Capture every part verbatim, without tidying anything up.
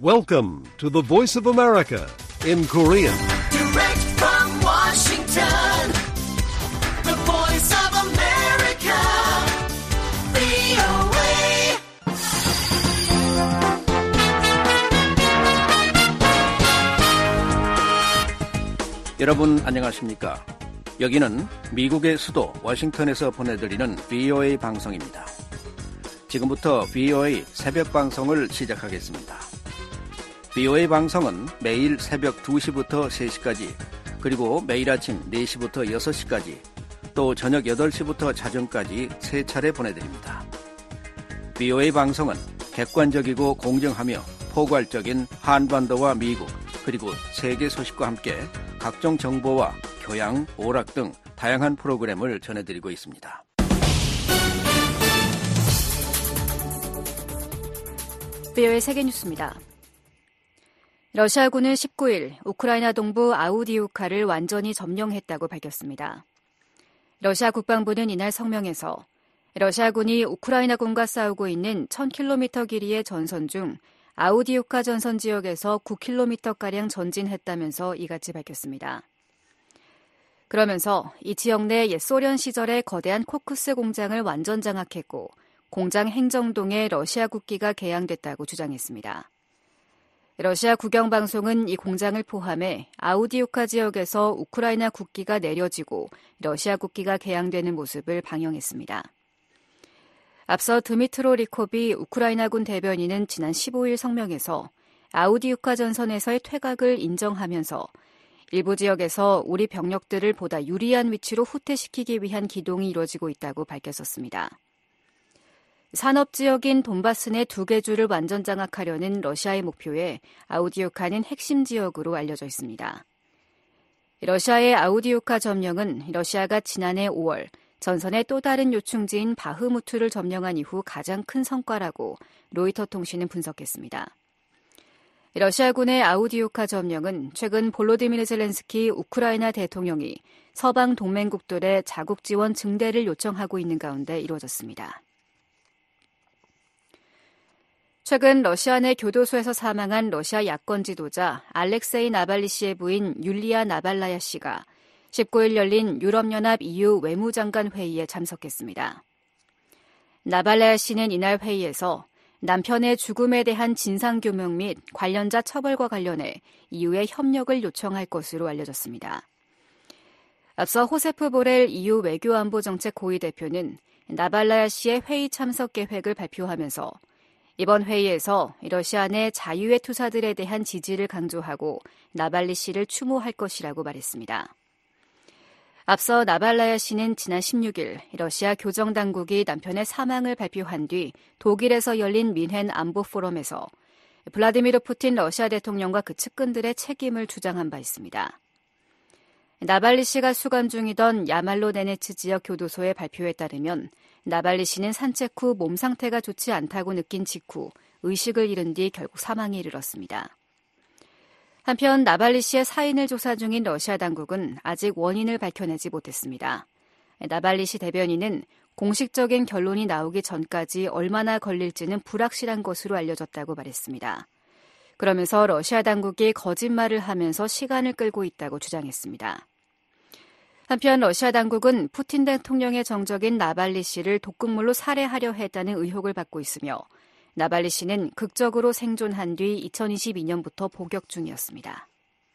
Welcome to the Voice of America in Korean. Direct from Washington, the Voice of America, 브이오에이. 여러분 안녕하십니까? 여기는 미국의 수도 워싱턴에서 보내드리는 브이오에이 방송입니다. 지금부터 브이오에이 새벽 방송을 시작하겠습니다. 브이오에이 방송은 매일 새벽 두 시부터 세 시까지, 그리고 매일 아침 네 시부터 여섯 시까지, 또 저녁 여덟 시부터 자정까지 세 차례 보내드립니다. 브이오에이 방송은 객관적이고 공정하며 포괄적인 한반도와 미국, 그리고 세계 소식과 함께 각종 정보와 교양, 오락 등 다양한 프로그램을 전해드리고 있습니다. 브이오에이 세계뉴스입니다. 러시아군은 십구 일 우크라이나 동부 아우디우카를 완전히 점령했다고 밝혔습니다. 러시아 국방부는 이날 성명에서 러시아군이 우크라이나군과 싸우고 있는 천 킬로미터 길이의 전선 중 아우디우카 전선 지역에서 구 킬로미터가량 전진했다면서 이같이 밝혔습니다. 그러면서 이 지역 내 옛 소련 시절의 거대한 코크스 공장을 완전 장악했고 공장 행정동에 러시아 국기가 개양됐다고 주장했습니다. 러시아 국영방송은 이 공장을 포함해 아우디우카 지역에서 우크라이나 국기가 내려지고 러시아 국기가 개양되는 모습을 방영했습니다. 앞서 드미트로 리코비 우크라이나군 대변인은 지난 십오 일 성명에서 아우디우카 전선에서의 퇴각을 인정하면서 일부 지역에서 우리 병력들을 보다 유리한 위치로 후퇴시키기 위한 기동이 이루어지고 있다고 밝혔었습니다. 산업지역인 돈바스 내 두 개 주를 완전 장악하려는 러시아의 목표에 아우디우카는 핵심 지역으로 알려져 있습니다. 러시아의 아우디우카 점령은 러시아가 지난해 오월 전선의 또 다른 요충지인 바흐무트를 점령한 이후 가장 큰 성과라고 로이터 통신은 분석했습니다. 러시아군의 아우디우카 점령은 최근 볼로디미르 젤렌스키 우크라이나 대통령이 서방 동맹국들의 자국 지원 증대를 요청하고 있는 가운데 이루어졌습니다. 최근 러시아 내 교도소에서 사망한 러시아 야권 지도자 알렉세이 나발리 씨의 부인 율리아 나발라야 씨가 십구 일 열린 유럽연합 이유 외무장관 회의에 참석했습니다. 나발라야 씨는 이날 회의에서 남편의 죽음에 대한 진상규명 및 관련자 처벌과 관련해 이유의 협력을 요청할 것으로 알려졌습니다. 앞서 호세프 보렐 이유 외교안보정책 고위 대표는 나발라야 씨의 회의 참석 계획을 발표하면서 이번 회의에서 러시아 내 자유의 투사들에 대한 지지를 강조하고 나발리 씨를 추모할 것이라고 말했습니다. 앞서 나발라야 씨는 지난 십육 일 러시아 교정당국이 남편의 사망을 발표한 뒤 독일에서 열린 민헨 안보 포럼에서 블라디미르 푸틴 러시아 대통령과 그 측근들의 책임을 주장한 바 있습니다. 나발리 씨가 수감 중이던 야말로 네네츠 지역 교도소의 발표에 따르면 나발리 씨는 산책 후 몸 상태가 좋지 않다고 느낀 직후 의식을 잃은 뒤 결국 사망에 이르렀습니다. 한편 나발리 씨의 사인을 조사 중인 러시아 당국은 아직 원인을 밝혀내지 못했습니다. 나발리 씨 대변인은 공식적인 결론이 나오기 전까지 얼마나 걸릴지는 불확실한 것으로 알려졌다고 말했습니다. 그러면서 러시아 당국이 거짓말을 하면서 시간을 끌고 있다고 주장했습니다. 한편 러시아 당국은 푸틴 대통령의 정적인 나발리 씨를 독극물로 살해하려 했다는 의혹을 받고 있으며 나발리 씨는 극적으로 생존한 뒤 이천이십이 년부터 복역 중이었습니다.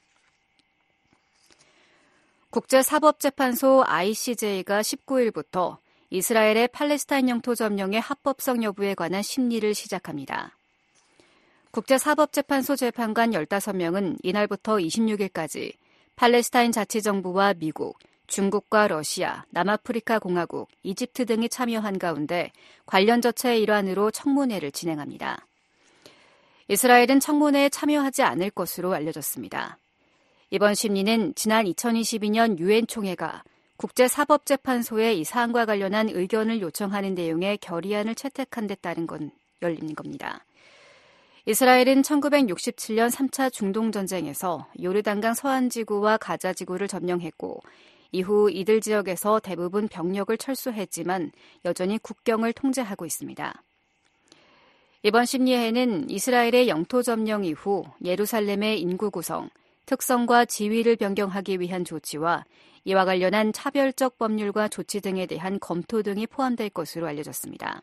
국제사법재판소 아이씨제이가 십구 일부터 이스라엘의 팔레스타인 영토 점령의 합법성 여부에 관한 심리를 시작합니다. 국제사법재판소 재판관 열다섯 명은 이날부터 이십육 일까지 팔레스타인 자치정부와 미국, 중국과 러시아, 남아프리카 공화국, 이집트 등이 참여한 가운데 관련 절차의 일환으로 청문회를 진행합니다. 이스라엘은 청문회에 참여하지 않을 것으로 알려졌습니다. 이번 심리는 지난 이천이십이 년 유엔 총회가 국제사법재판소에 이 사안과 관련한 의견을 요청하는 내용의 결의안을 채택한 데 따른 건 열린 겁니다. 이스라엘은 천구백육십칠 년 삼 차 중동전쟁에서 요르단강 서안지구와 가자지구를 점령했고 이후 이들 지역에서 대부분 병력을 철수했지만 여전히 국경을 통제하고 있습니다. 이번 심리회는 이스라엘의 영토 점령 이후 예루살렘의 인구 구성, 특성과 지위를 변경하기 위한 조치와 이와 관련한 차별적 법률과 조치 등에 대한 검토 등이 포함될 것으로 알려졌습니다.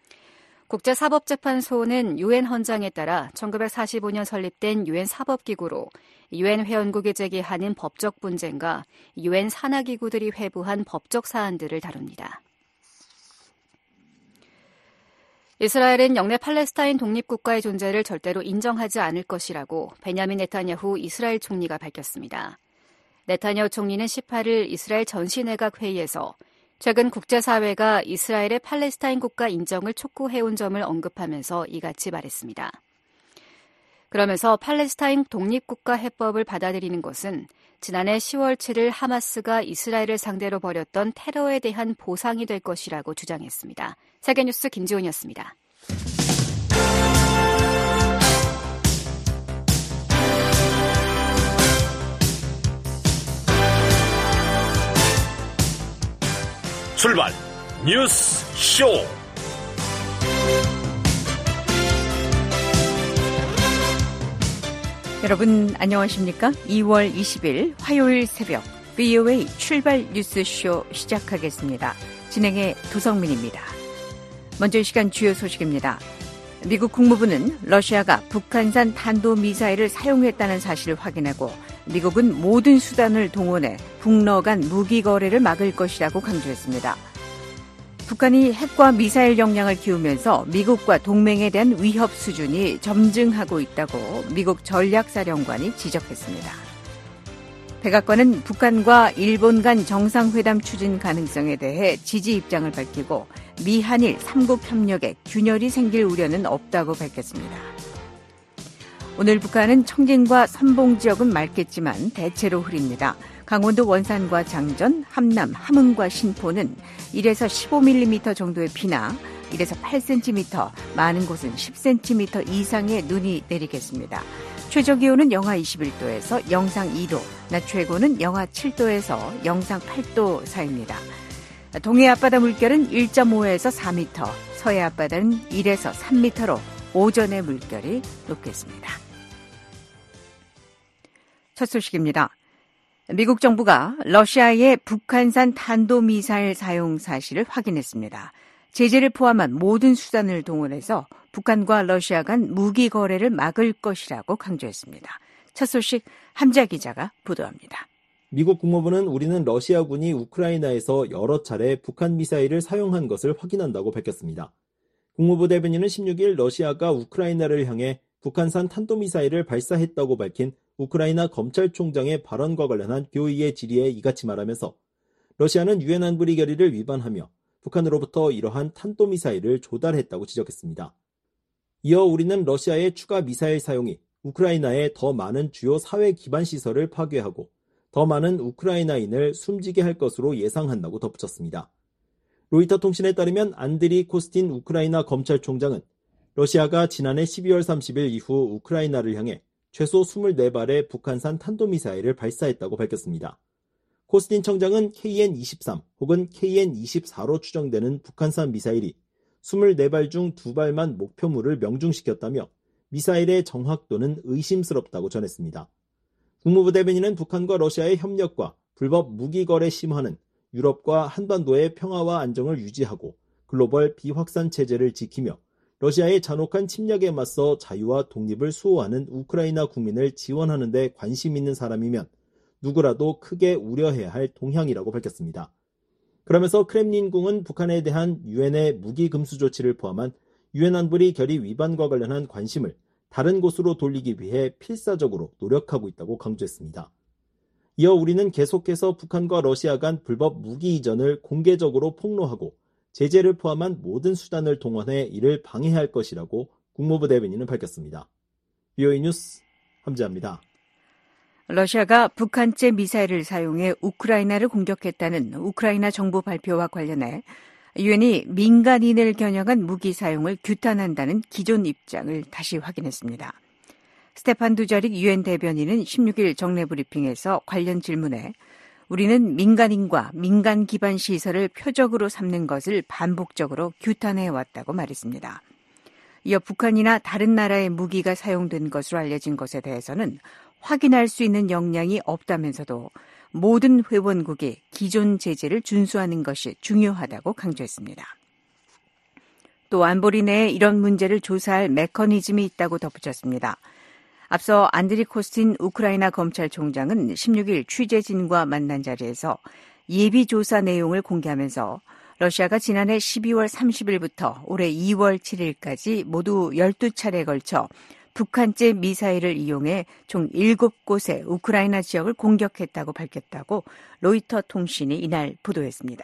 국제사법재판소는 유엔 헌장에 따라 천구백사십오 년 설립된 유엔 사법기구로 유엔 회원국이 제기하는 법적 분쟁과 유엔 산하기구들이 회부한 법적 사안들을 다룹니다. 이스라엘은 영내 팔레스타인 독립국가의 존재를 절대로 인정하지 않을 것이라고 베냐민 네타냐후 이스라엘 총리가 밝혔습니다. 네타냐후 총리는 십팔 일 이스라엘 전시내각 회의에서 최근 국제사회가 이스라엘의 팔레스타인 국가 인정을 촉구해온 점을 언급하면서 이같이 말했습니다. 그러면서 팔레스타인 독립국가 해법을 받아들이는 것은 지난해 시월 칠일 하마스가 이스라엘을 상대로 벌였던 테러에 대한 보상이 될 것이라고 주장했습니다. 세계뉴스 김지훈이었습니다. 출발 뉴스 쇼. 여러분 안녕하십니까? 이월 이십일 화요일 새벽 브이오에이 출발 뉴스 쇼 시작하겠습니다. 진행의 도성민입니다. 먼저 이 시간 주요 소식입니다. 미국 국무부는 러시아가 북한산 탄도미사일을 사용했다는 사실을 확인하고 미국은 모든 수단을 동원해 북러 간 무기 거래를 막을 것이라고 강조했습니다. 북한이 핵과 미사일 역량을 키우면서 미국과 동맹에 대한 위협 수준이 점증하고 있다고 미국 전략사령관이 지적했습니다. 백악관은 북한과 일본 간 정상회담 추진 가능성에 대해 지지 입장을 밝히고 미한일 삼국 협력에 균열이 생길 우려는 없다고 밝혔습니다. 오늘 북한은 청진과 선봉 지역은 맑겠지만 대체로 흐립니다. 강원도 원산과 장전, 함남, 함흥과 신포는 일에서 십오 밀리미터 정도의 비나 일에서 팔 센티미터, 많은 곳은 십 센티미터 이상의 눈이 내리겠습니다. 최저기온은 영하 이십일 도에서 영상 이 도, 낮 최고는 영하 칠 도에서 영상 팔 도 사이입니다. 동해 앞바다 물결은 일 점 오에서 사 미터, 서해 앞바다는 일에서 삼 미터로 오전의 물결이 높겠습니다. 첫 소식입니다. 미국 정부가 러시아의 북한산 탄도미사일 사용 사실을 확인했습니다. 제재를 포함한 모든 수단을 동원해서 북한과 러시아 간 무기 거래를 막을 것이라고 강조했습니다. 첫 소식 함자 기자가 보도합니다. 미국 국무부는 우리는 러시아군이 우크라이나에서 여러 차례 북한 미사일을 사용한 것을 확인한다고 밝혔습니다. 국무부 대변인은 십육 일 러시아가 우크라이나를 향해 북한산 탄도미사일을 발사했다고 밝힌 우크라이나 검찰총장의 발언과 관련한 교의의 질의에 이같이 말하면서 러시아는 유엔 안보리 결의를 위반하며 북한으로부터 이러한 탄도미사일을 조달했다고 지적했습니다. 이어 우리는 러시아의 추가 미사일 사용이 우크라이나의 더 많은 주요 사회 기반 시설을 파괴하고 더 많은 우크라이나인을 숨지게 할 것으로 예상한다고 덧붙였습니다. 로이터 통신에 따르면 안드리 코스틴 우크라이나 검찰총장은 러시아가 지난해 십이월 삼십일 이후 우크라이나를 향해 최소 이십사 발의 북한산 탄도미사일을 발사했다고 밝혔습니다. 코스틴 청장은 케이엔 이십삼 혹은 케이엔 이십사로 추정되는 북한산 미사일이 이십사 발 중 두 발만 목표물을 명중시켰다며 미사일의 정확도는 의심스럽다고 전했습니다. 국무부 대변인은 북한과 러시아의 협력과 불법 무기 거래 심화는 유럽과 한반도의 평화와 안정을 유지하고 글로벌 비확산 체제를 지키며 러시아의 잔혹한 침략에 맞서 자유와 독립을 수호하는 우크라이나 국민을 지원하는 데 관심 있는 사람이면 누구라도 크게 우려해야 할 동향이라고 밝혔습니다. 그러면서 크렘린궁은 북한에 대한 유엔의 무기 금수 조치를 포함한 유엔 안보리 결의 위반과 관련한 관심을 다른 곳으로 돌리기 위해 필사적으로 노력하고 있다고 강조했습니다. 이어 우리는 계속해서 북한과 러시아 간 불법 무기 이전을 공개적으로 폭로하고 제재를 포함한 모든 수단을 동원해 이를 방해할 것이라고 국무부 대변인은 밝혔습니다. 브이오에이 뉴스 함지아입니다. 러시아가 북한제 미사일을 사용해 우크라이나를 공격했다는 우크라이나 정부 발표와 관련해 유엔이 민간인을 겨냥한 무기 사용을 규탄한다는 기존 입장을 다시 확인했습니다. 스테판 두자릭 유엔 대변인은 십육 일 정례 브리핑에서 관련 질문에 우리는 민간인과 민간 기반 시설을 표적으로 삼는 것을 반복적으로 규탄해왔다고 말했습니다. 이어 북한이나 다른 나라의 무기가 사용된 것으로 알려진 것에 대해서는 확인할 수 있는 역량이 없다면서도 모든 회원국이 기존 제재를 준수하는 것이 중요하다고 강조했습니다. 또 안보리 내에 이런 문제를 조사할 메커니즘이 있다고 덧붙였습니다. 앞서 안드리 코스틴 우크라이나 검찰총장은 십육 일 취재진과 만난 자리에서 예비조사 내용을 공개하면서 러시아가 지난해 십이월 삼십일부터 올해 이월 칠일까지 모두 열두 차례에 걸쳐 북한제 미사일을 이용해 총 일곱 곳의 우크라이나 지역을 공격했다고 밝혔다고 로이터 통신이 이날 보도했습니다.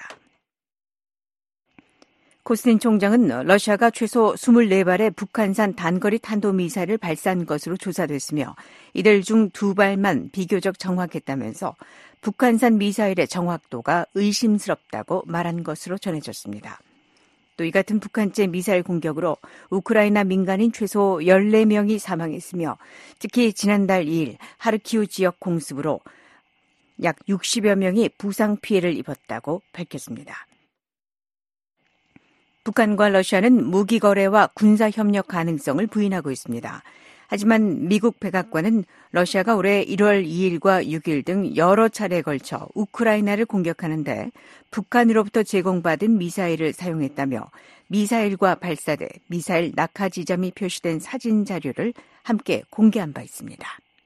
코스틴 총장은 러시아가 최소 이십사 발의 북한산 단거리 탄도미사일을 발사한 것으로 조사됐으며 이들 중 두 발만 비교적 정확했다면서 북한산 미사일의 정확도가 의심스럽다고 말한 것으로 전해졌습니다. 또 이 같은 북한제 미사일 공격으로 우크라이나 민간인 최소 열네 명이 사망했으며 특히 지난달 이 일 하르키우 지역 공습으로 약 육십여 명이 부상 피해를 입었다고 밝혔습니다. 북한과 러시아는 무기 거래와 군사 협력 가능성을 부인하고 있습니다. 하지만 미국 백악관은 러시아가 올해 일월 이일과 육일 등 여러 차례에 걸쳐 우크라이나를 공격하는데 북한으로부터 제공받은 미사일을 사용했다며 미사일과 발사대, 미사일 낙하 지점이 표시된 사진 자료를 함께 공개한 바 있습니다.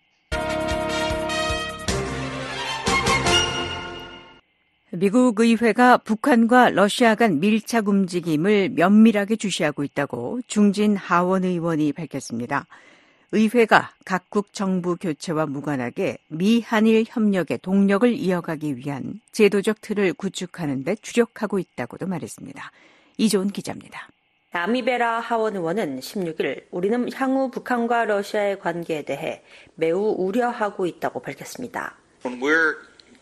미국 의회가 북한과 러시아 간 밀착 움직임을 면밀하게 주시하고 있다고 중진 하원 의원이 밝혔습니다. 의회가 각국 정부 교체와 무관하게 미한일 협력의 동력을 이어가기 위한 제도적 틀을 구축하는 데 주력하고 있다고도 말했습니다. 이조은 기자입니다. 아미베라 하원 의원은 십육 일 우리는 향후 북한과 러시아의 관계에 대해 매우 우려하고 있다고 밝혔습니다. When we're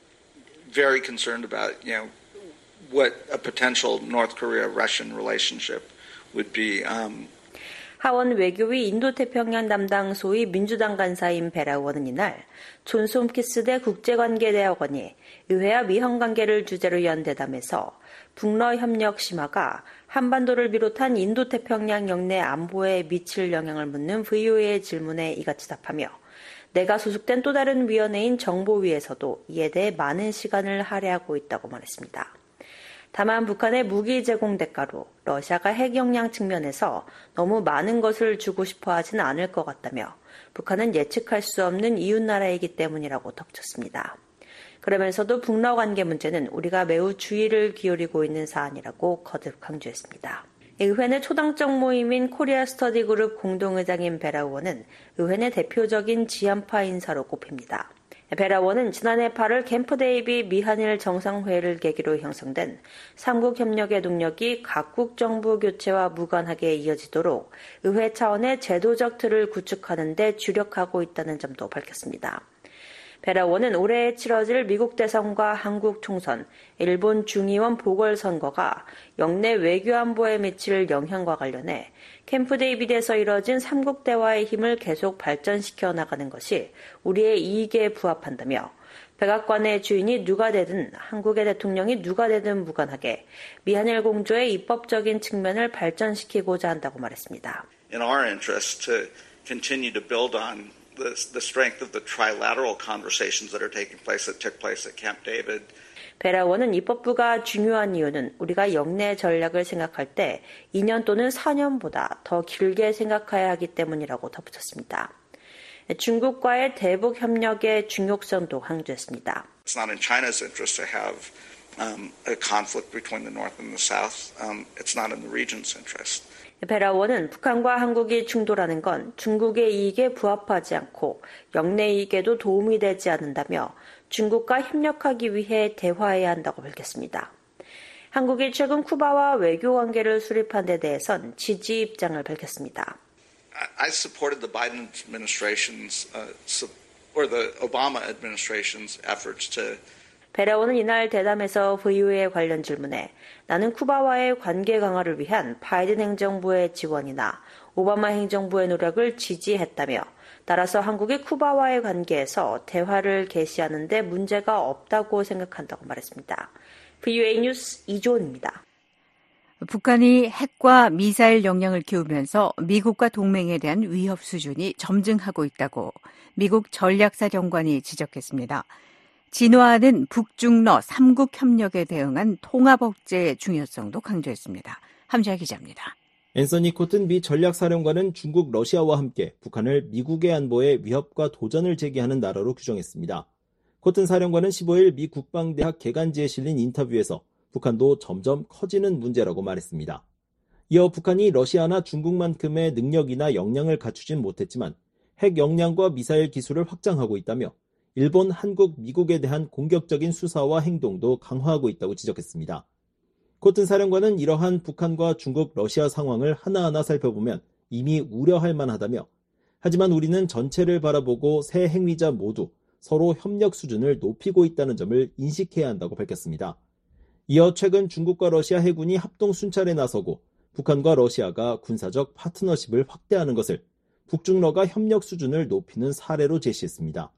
very concerned about, you know, what a potential North Korea-Russian relationship would be. Um, 하원 외교위 인도태평양 담당 소위 민주당 간사인 베라 의원은 이날 존스 홈키스대 국제관계대학원이 의회와 미형관계를 주제로 연 대담에서 북러 협력 심화가 한반도를 비롯한 인도태평양 영내 안보에 미칠 영향을 묻는 브이오에이의 질문에 이같이 답하며 내가 소속된 또 다른 위원회인 정보위에서도 이에 대해 많은 시간을 할애하고 있다고 말했습니다. 다만 북한의 무기 제공 대가로 러시아가 핵 역량 측면에서 너무 많은 것을 주고 싶어 하지는 않을 것 같다며 북한은 예측할 수 없는 이웃나라이기 때문이라고 덧붙였습니다. 그러면서도 북러 관계 문제는 우리가 매우 주의를 기울이고 있는 사안이라고 거듭 강조했습니다. 의회 내 초당적 모임인 코리아 스터디 그룹 공동의장인 베라 의원은 의회 내 대표적인 지한파 인사로 꼽힙니다. 베라 의원은 지난해 팔월 캠프 데이빗 미한일 정상회의를 계기로 형성된 삼국 협력의 동력이 각국 정부 교체와 무관하게 이어지도록 의회 차원의 제도적 틀을 구축하는 데 주력하고 있다는 점도 밝혔습니다. 베라 의원은 올해 치러질 미국 대선과 한국 총선, 일본 중의원 보궐선거가 영내 외교안보에 미칠 영향과 관련해 캠프 데이빗에서 이뤄진 삼국 대화의 힘을 계속 발전시켜 나가는 것이 우리의 이익에 부합한다며 백악관의 주인이 누가 되든 한국의 대통령이 누가 되든 무관하게 미한일 공조의 입법적인 측면을 발전시키고자 한다고 말했습니다. in our interest to continue to build on the, the strength of the trilateral conversations that are taking place, that took place at Camp David. 베라 의원은 입법부가 중요한 이유는 우리가 영내 전략을 생각할 때 이 년 또는 사 년보다 더 길게 생각해야 하기 때문이라고 덧붙였습니다. 중국과의 대북 협력의 중요성도 강조했습니다. It's not in China's interest to have um, a conflict between the North and the South. Um, it's not in the region's interest. 베라 의원은 북한과 한국이 충돌하는 건 중국의 이익에 부합하지 않고 영내 이익에도 도움이 되지 않는다며 중국과 협력하기 위해 대화해야 한다고 밝혔습니다. 한국이 최근 쿠바와 외교 관계를 수립한 데 대해선 지지 입장을 밝혔습니다. I supported the Biden administration's uh, or the Obama administration's efforts to 베라 의원은 이날 대담에서 브이오에이 관련 질문에 나는 쿠바와의 관계 강화를 위한 바이든 행정부의 지원이나 오바마 행정부의 노력을 지지했다며 따라서 한국이 쿠바와의 관계에서 대화를 개시하는 데 문제가 없다고 생각한다고 말했습니다. 브이오에이 뉴스 이조은입니다. 북한이 핵과 미사일 역량을 키우면서 미국과 동맹에 대한 위협 수준이 점증하고 있다고 미국 전략사령관이 지적했습니다. 진화하는 북중러 삼국 협력에 대응한 통합 억제의 중요성도 강조했습니다. 함지아 기자입니다. 앤서니 코튼 미 전략사령관은 중국, 러시아와 함께 북한을 미국의 안보에 위협과 도전을 제기하는 나라로 규정했습니다. 코튼 사령관은 십오일 미 국방대학 개간지에 실린 인터뷰에서 북한도 점점 커지는 문제라고 말했습니다. 이어 북한이 러시아나 중국만큼의 능력이나 역량을 갖추진 못했지만 핵 역량과 미사일 기술을 확장하고 있다며 일본, 한국, 미국에 대한 공격적인 수사와 행동도 강화하고 있다고 지적했습니다. 코튼 사령관은 이러한 북한과 중국, 러시아 상황을 하나하나 살펴보면 이미 우려할 만하다며 하지만 우리는 전체를 바라보고 새 핵미자 모두 서로 협력 수준을 높이고 있다는 점을 인식해야 한다고 밝혔습니다. 이어 최근 중국과 러시아 해군이 합동 순찰에 나서고 북한과 러시아가 군사적 파트너십을 확대하는 것을 북중러가 협력 수준을 높이는 사례로 제시했습니다.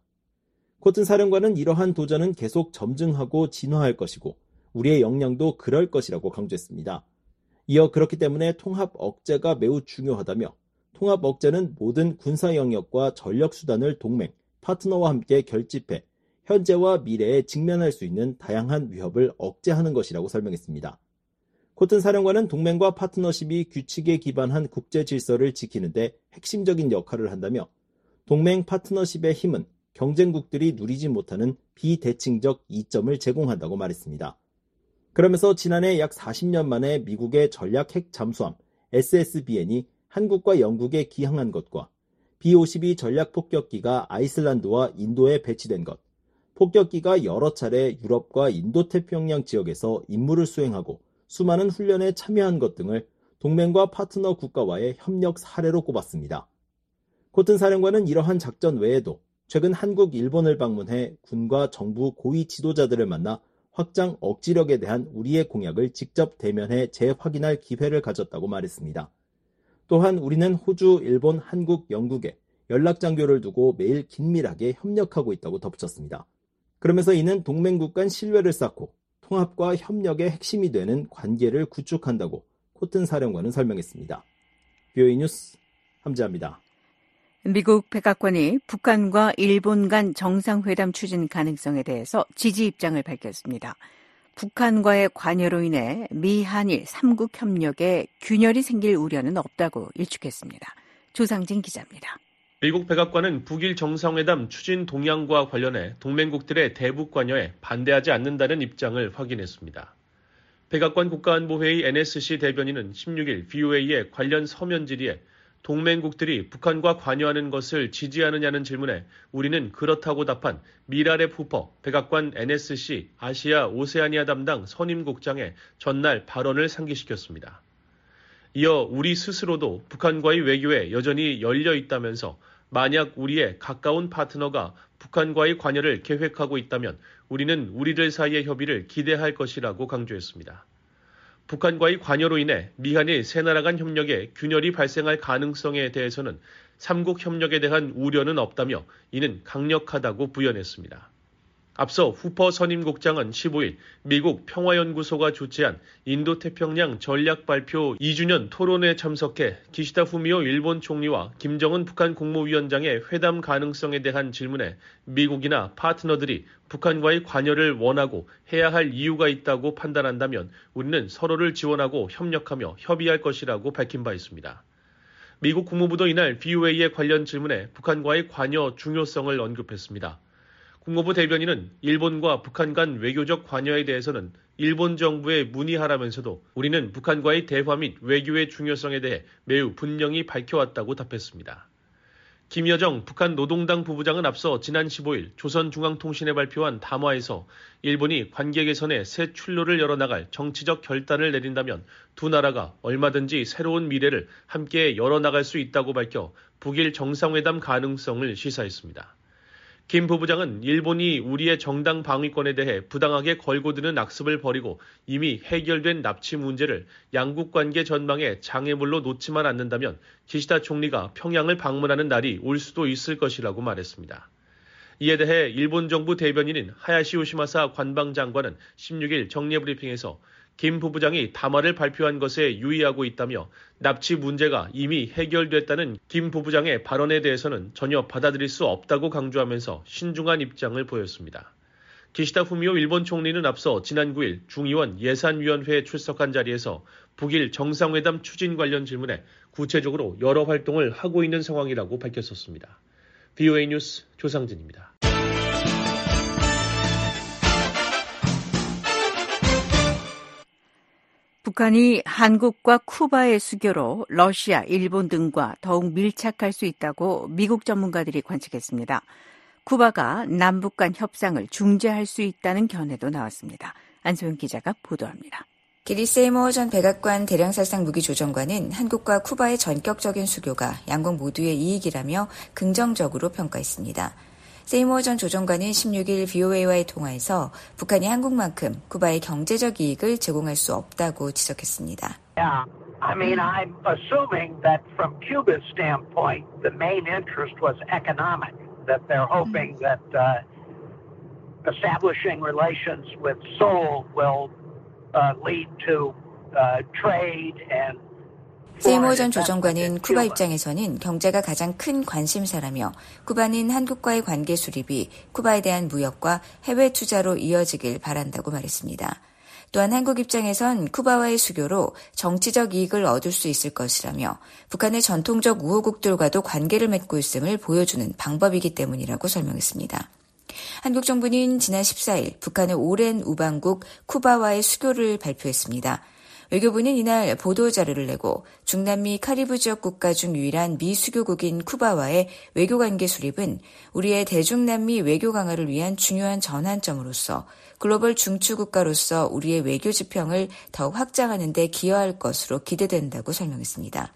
코튼 사령관은 이러한 도전은 계속 점증하고 진화할 것이고 우리의 역량도 그럴 것이라고 강조했습니다. 이어 그렇기 때문에 통합 억제가 매우 중요하다며 통합 억제는 모든 군사 영역과 전력 수단을 동맹, 파트너와 함께 결집해 현재와 미래에 직면할 수 있는 다양한 위협을 억제하는 것이라고 설명했습니다. 코튼 사령관은 동맹과 파트너십이 규칙에 기반한 국제 질서를 지키는데 핵심적인 역할을 한다며 동맹 파트너십의 힘은 경쟁국들이 누리지 못하는 비대칭적 이점을 제공한다고 말했습니다. 그러면서 지난해 약 사십 년 만에 미국의 전략 핵 잠수함 에스에스비엔이 한국과 영국에 기항한 것과 비 오십이 전략 폭격기가 아이슬란드와 인도에 배치된 것, 폭격기가 여러 차례 유럽과 인도태평양 지역에서 임무를 수행하고 수많은 훈련에 참여한 것 등을 동맹과 파트너 국가와의 협력 사례로 꼽았습니다. 코튼 사령관은 이러한 작전 외에도 최근 한국, 일본을 방문해 군과 정부 고위 지도자들을 만나 확장 억지력에 대한 우리의 공약을 직접 대면해 재확인할 기회를 가졌다고 말했습니다. 또한 우리는 호주, 일본, 한국, 영국에 연락장교를 두고 매일 긴밀하게 협력하고 있다고 덧붙였습니다. 그러면서 이는 동맹국 간 신뢰를 쌓고 통합과 협력의 핵심이 되는 관계를 구축한다고 코튼 사령관은 설명했습니다. 비오이 뉴스 함지아입니다. 미국 백악관이 북한과 일본 간 정상회담 추진 가능성에 대해서 지지 입장을 밝혔습니다. 북한과의 관여로 인해 미한일 삼국 협력에 균열이 생길 우려는 없다고 일축했습니다. 조상진 기자입니다. 미국 백악관은 북일 정상회담 추진 동향과 관련해 동맹국들의 대북 관여에 반대하지 않는다는 입장을 확인했습니다. 백악관 국가안보회의 엔에스씨 대변인은 십육일 비오에이의 관련 서면 질의에 동맹국들이 북한과 관여하는 것을 지지하느냐는 질문에 우리는 그렇다고 답한 미라렙 후퍼 백악관 엔에스씨 아시아 오세아니아 담당 선임국장의 전날 발언을 상기시켰습니다. 이어 우리 스스로도 북한과의 외교에 여전히 열려 있다면서 만약 우리의 가까운 파트너가 북한과의 관여를 계획하고 있다면 우리는 우리들 사이의 협의를 기대할 것이라고 강조했습니다. 북한과의 관여로 인해 미한일 세 나라 간 협력에 균열이 발생할 가능성에 대해서는 삼국 협력에 대한 우려는 없다며 이는 강력하다고 부연했습니다. 앞서 후퍼 선임국장은 십오일 미국 평화연구소가 주최한 인도태평양 전략발표 이 주년 토론회에 참석해 기시다 후미오 일본 총리와 김정은 북한 국무위원장의 회담 가능성에 대한 질문에 미국이나 파트너들이 북한과의 관여를 원하고 해야 할 이유가 있다고 판단한다면 우리는 서로를 지원하고 협력하며 협의할 것이라고 밝힌 바 있습니다. 미국 국무부도 이날 비오에이의 관련 질문에 북한과의 관여 중요성을 언급했습니다. 국무부 대변인은 일본과 북한 간 외교적 관여에 대해서는 일본 정부에 문의하라면서도 우리는 북한과의 대화 및 외교의 중요성에 대해 매우 분명히 밝혀왔다고 답했습니다. 김여정 북한 노동당 부부장은 앞서 지난 십오일 조선중앙통신에 발표한 담화에서 일본이 관계 개선에 새 출로를 열어나갈 정치적 결단을 내린다면 두 나라가 얼마든지 새로운 미래를 함께 열어나갈 수 있다고 밝혀 북일 정상회담 가능성을 시사했습니다. 김 부부장은 일본이 우리의 정당 방위권에 대해 부당하게 걸고 드는 악습을 버리고 이미 해결된 납치 문제를 양국 관계 전망에 장애물로 놓지만 않는다면 기시다 총리가 평양을 방문하는 날이 올 수도 있을 것이라고 말했습니다. 이에 대해 일본 정부 대변인인 하야시 요시마사 관방장관은 십육일 정례 브리핑에서 김 부부장이 담화를 발표한 것에 유의하고 있다며 납치 문제가 이미 해결됐다는 김 부부장의 발언에 대해서는 전혀 받아들일 수 없다고 강조하면서 신중한 입장을 보였습니다. 기시다 후미오 일본 총리는 앞서 지난 구 일 중의원 예산위원회에 출석한 자리에서 북일 정상회담 추진 관련 질문에 구체적으로 여러 활동을 하고 있는 상황이라고 밝혔었습니다. 브이오에이 뉴스 조상진입니다. 북한이 한국과 쿠바의 수교로 러시아, 일본 등과 더욱 밀착할 수 있다고 미국 전문가들이 관측했습니다. 쿠바가 남북 간 협상을 중재할 수 있다는 견해도 나왔습니다. 안소영 기자가 보도합니다. 게리 세이모어 전 백악관 대량살상 무기조정관은 한국과 쿠바의 전격적인 수교가 양국 모두의 이익이라며 긍정적으로 평가했습니다. 세이모어 전 조정관은 십육 일 브이오에이와의 통화에서 북한이 한국만큼 쿠바의 경제적 이익을 제공할 수 없다고 지적했습니다. Yeah, I mean, I'm assuming that from Cuba's standpoint, the main interest was economic, that they're hoping that uh, establishing relations with Seoul will uh, lead to uh, trade and 세이모어 전 조정관은 쿠바 입장에서는 경제가 가장 큰 관심사라며 쿠바는 한국과의 관계 수립이 쿠바에 대한 무역과 해외 투자로 이어지길 바란다고 말했습니다. 또한 한국 입장에선 쿠바와의 수교로 정치적 이익을 얻을 수 있을 것이라며 북한의 전통적 우호국들과도 관계를 맺고 있음을 보여주는 방법이기 때문이라고 설명했습니다. 한국 정부는 지난 십사 일 북한의 오랜 우방국 쿠바와의 수교를 발표했습니다. 외교부는 이날 보도자료를 내고 중남미 카리브 지역 국가 중 유일한 미수교국인 쿠바와의 외교관계 수립은 우리의 대중남미 외교 강화를 위한 중요한 전환점으로서 글로벌 중추국가로서 우리의 외교 지평을 더욱 확장하는 데 기여할 것으로 기대된다고 설명했습니다.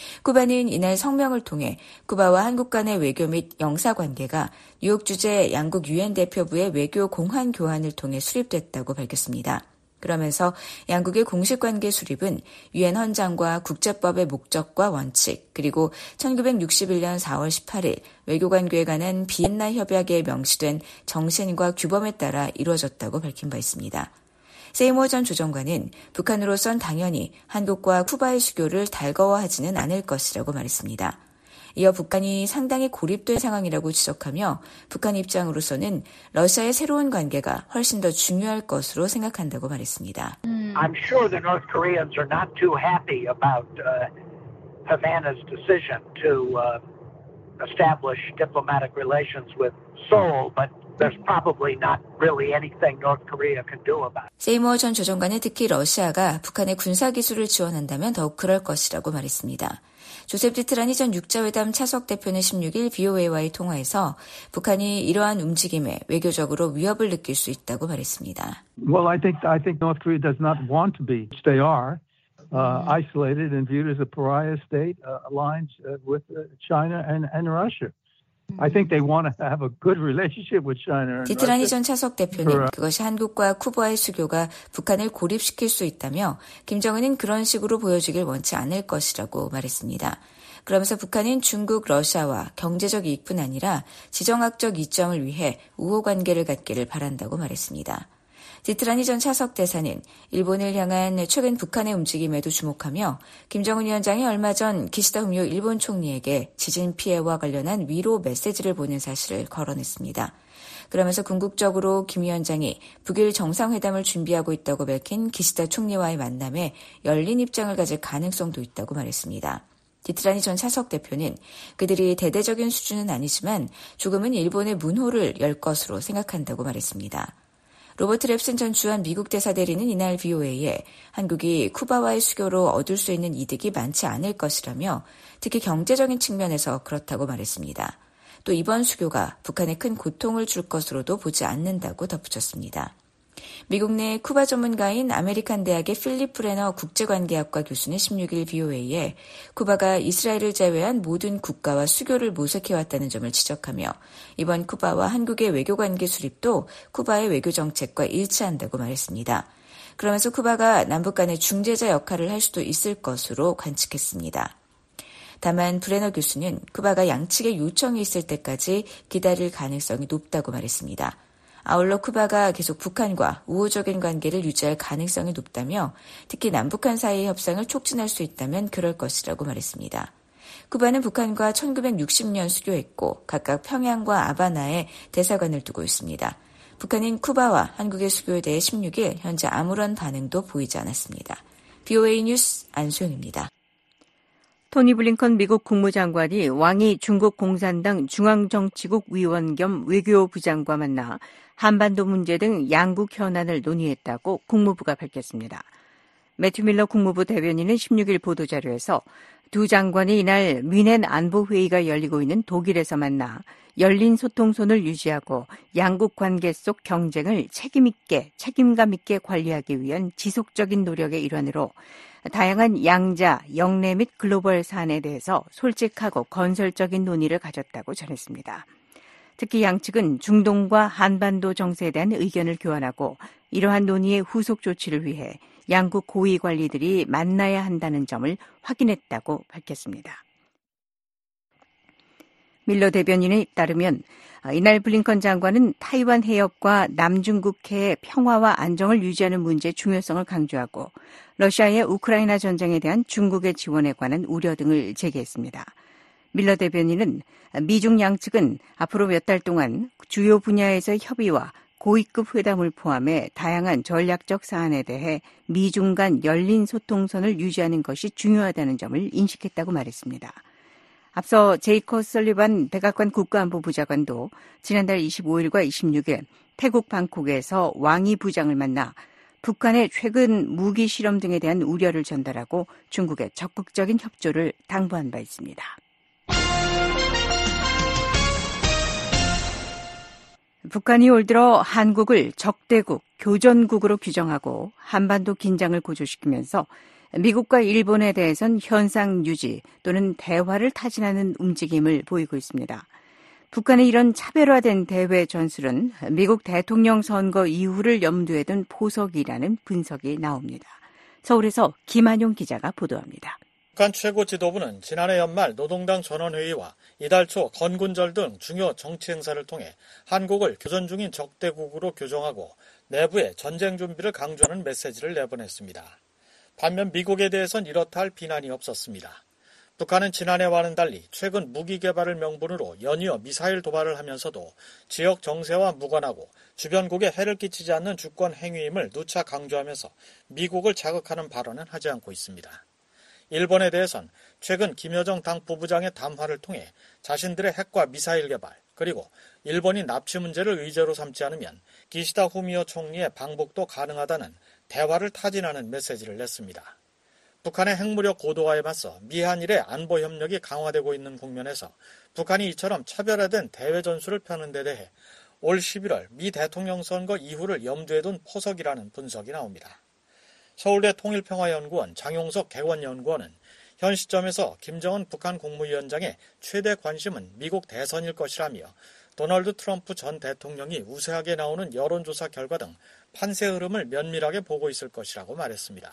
쿠바는 이날 성명을 통해 쿠바와 한국 간의 외교 및 영사관계가 뉴욕 주재 양국 유엔 대표부의 외교 공환 교환을 통해 수립됐다고 밝혔습니다. 그러면서 양국의 공식 관계 수립은 유엔 헌장과 국제법의 목적과 원칙, 그리고 천구백육십일 년 사월 십팔 일 외교관계에 관한 비엔나 협약에 명시된 정신과 규범에 따라 이루어졌다고 밝힌 바 있습니다. 세이모어 전 조정관은 북한으로선 당연히 한국과 쿠바의 수교를 달거워하지는 않을 것이라고 말했습니다. 이어 북한이 상당히 고립된 상황이라고 지적하며 북한 입장으로서는 러시아의 새로운 관계가 훨씬 더 중요할 것으로 생각한다고 말했습니다. I'm sure the North Koreans are not too happy about uh, Havana's decision to uh, establish diplomatic relations with Seoul, but there's probably not really anything North Korea can do about it. 세이모어 전 조정관은 특히 러시아가 북한의 군사기술을 지원한다면 더욱 그럴 것이라고 말했습니다. 조셉 디트라니 전 육자회담 차석 대표는 십육 일 브이오에이와의 통화에서 북한이 이러한 움직임에 외교적으로 위협을 느낄 수 있다고 말했습니다. Well, I think I think North Korea does not want to be. They are uh, isolated and viewed as a pariah state, uh, aligned uh, with uh, China and, and Russia. I think they want to have a good relationship with China. 디트라니 전 차석 대표는 그것이 한국과 쿠바의 수교가 북한을 고립시킬 수 있다며 김정은은 그런 식으로 보여주길 원치 않을 것이라고 말했습니다. 그러면서 북한은 중국, 러시아와 경제적 이익뿐 아니라 지정학적 이점을 위해 우호 관계를 갖기를 바란다고 말했습니다. 디트라니 전 차석 대사는 일본을 향한 최근 북한의 움직임에도 주목하며 김정은 위원장이 얼마 전 기시다 후미오 일본 총리에게 지진 피해와 관련한 위로 메시지를 보낸 사실을 거론했습니다. 그러면서 궁극적으로 김 위원장이 북일 정상회담을 준비하고 있다고 밝힌 기시다 총리와의 만남에 열린 입장을 가질 가능성도 있다고 말했습니다. 디트라니 전 차석 대표는 그들이 대대적인 수준은 아니지만 조금은 일본의 문호를 열 것으로 생각한다고 말했습니다. 로버트 랩슨 전 주한 미국 대사 대리는 이날 브이오에이에 한국이 쿠바와의 수교로 얻을 수 있는 이득이 많지 않을 것이라며 특히 경제적인 측면에서 그렇다고 말했습니다. 또 이번 수교가 북한에 큰 고통을 줄 것으로도 보지 않는다고 덧붙였습니다. 미국 내 쿠바 전문가인 아메리칸 대학의 필립 브레너 국제관계학과 교수는 십육 일 브이오에이에 쿠바가 이스라엘을 제외한 모든 국가와 수교를 모색해왔다는 점을 지적하며 이번 쿠바와 한국의 외교관계 수립도 쿠바의 외교정책과 일치한다고 말했습니다. 그러면서 쿠바가 남북 간의 중재자 역할을 할 수도 있을 것으로 관측했습니다. 다만 브레너 교수는 쿠바가 양측의 요청이 있을 때까지 기다릴 가능성이 높다고 말했습니다. 아울러 쿠바가 계속 북한과 우호적인 관계를 유지할 가능성이 높다며 특히 남북한 사이의 협상을 촉진할 수 있다면 그럴 것이라고 말했습니다. 쿠바는 북한과 천구백육십 년 수교했고 각각 평양과 아바나에 대사관을 두고 있습니다. 북한은 쿠바와 한국의 수교에 대해 십육 일 현재 아무런 반응도 보이지 않았습니다. 비오에이 뉴스 안소영입니다. 토니 블링컨 미국 국무장관이 왕이 중국 공산당 중앙정치국 위원 겸 외교부 장과 만나 한반도 문제 등 양국 현안을 논의했다고 국무부가 밝혔습니다. 매튜 밀러 국무부 대변인은 십육 일 보도자료에서 두 장관이 이날 뮌헨 안보회의가 열리고 있는 독일에서 만나 열린 소통선을 유지하고 양국 관계 속 경쟁을 책임있게, 책임감 있게 관리하기 위한 지속적인 노력의 일환으로 다양한 양자, 영내 및 글로벌 사안에 대해서 솔직하고 건설적인 논의를 가졌다고 전했습니다. 특히 양측은 중동과 한반도 정세에 대한 의견을 교환하고 이러한 논의의 후속 조치를 위해 양국 고위 관리들이 만나야 한다는 점을 확인했다고 밝혔습니다. 밀러 대변인에 따르면 이날 블링컨 장관은 타이완 해협과 남중국해의 평화와 안정을 유지하는 문제의 중요성을 강조하고 러시아의 우크라이나 전쟁에 대한 중국의 지원에 관한 우려 등을 제기했습니다. 밀러 대변인은 미중 양측은 앞으로 몇 달 동안 주요 분야에서의 협의와 고위급 회담을 포함해 다양한 전략적 사안에 대해 미중 간 열린 소통선을 유지하는 것이 중요하다는 점을 인식했다고 말했습니다. 앞서 제이커 설리반 백악관 국가안보부 장관도 지난달 이십오 일과 이십육 일 태국 방콕에서 왕이 부장을 만나 북한의 최근 무기 실험 등에 대한 우려를 전달하고 중국의 적극적인 협조를 당부한 바 있습니다. 북한이 올 들어 한국을 적대국, 교전국으로 규정하고 한반도 긴장을 고조시키면서 미국과 일본에 대해선 현상 유지 또는 대화를 타진하는 움직임을 보이고 있습니다. 북한의 이런 차별화된 대외 전술은 미국 대통령 선거 이후를 염두에 둔 포석이라는 분석이 나옵니다. 서울에서 김한용 기자가 보도합니다. 북한 최고 지도부는 지난해 연말 노동당 전원회의와 이달 초 건군절 등 중요 정치 행사를 통해 한국을 교전 중인 적대국으로 규정하고 내부의 전쟁 준비를 강조하는 메시지를 내보냈습니다. 반면 미국에 대해선 이렇다 할 비난이 없었습니다. 북한은 지난해와는 달리 최근 무기 개발을 명분으로 연이어 미사일 도발을 하면서도 지역 정세와 무관하고 주변국에 해를 끼치지 않는 주권 행위임을 누차 강조하면서 미국을 자극하는 발언은 하지 않고 있습니다. 일본에 대해선 최근 김여정 당 부부장의 담화를 통해 자신들의 핵과 미사일 개발 그리고 일본이 납치 문제를 의제로 삼지 않으면 기시다 후미오 총리의 방북도 가능하다는 대화를 타진하는 메시지를 냈습니다. 북한의 핵무력 고도화에 맞서 미한일의 안보 협력이 강화되고 있는 국면에서 북한이 이처럼 차별화된 대외 전술을 펴는 데 대해 올 십일월 미 대통령 선거 이후를 염두에 둔 포석이라는 분석이 나옵니다. 서울대 통일평화연구원 장용석 개원연구원은 현 시점에서 김정은 북한 국무위원장의 최대 관심은 미국 대선일 것이라며 도널드 트럼프 전 대통령이 우세하게 나오는 여론조사 결과 등 판세 흐름을 면밀하게 보고 있을 것이라고 말했습니다.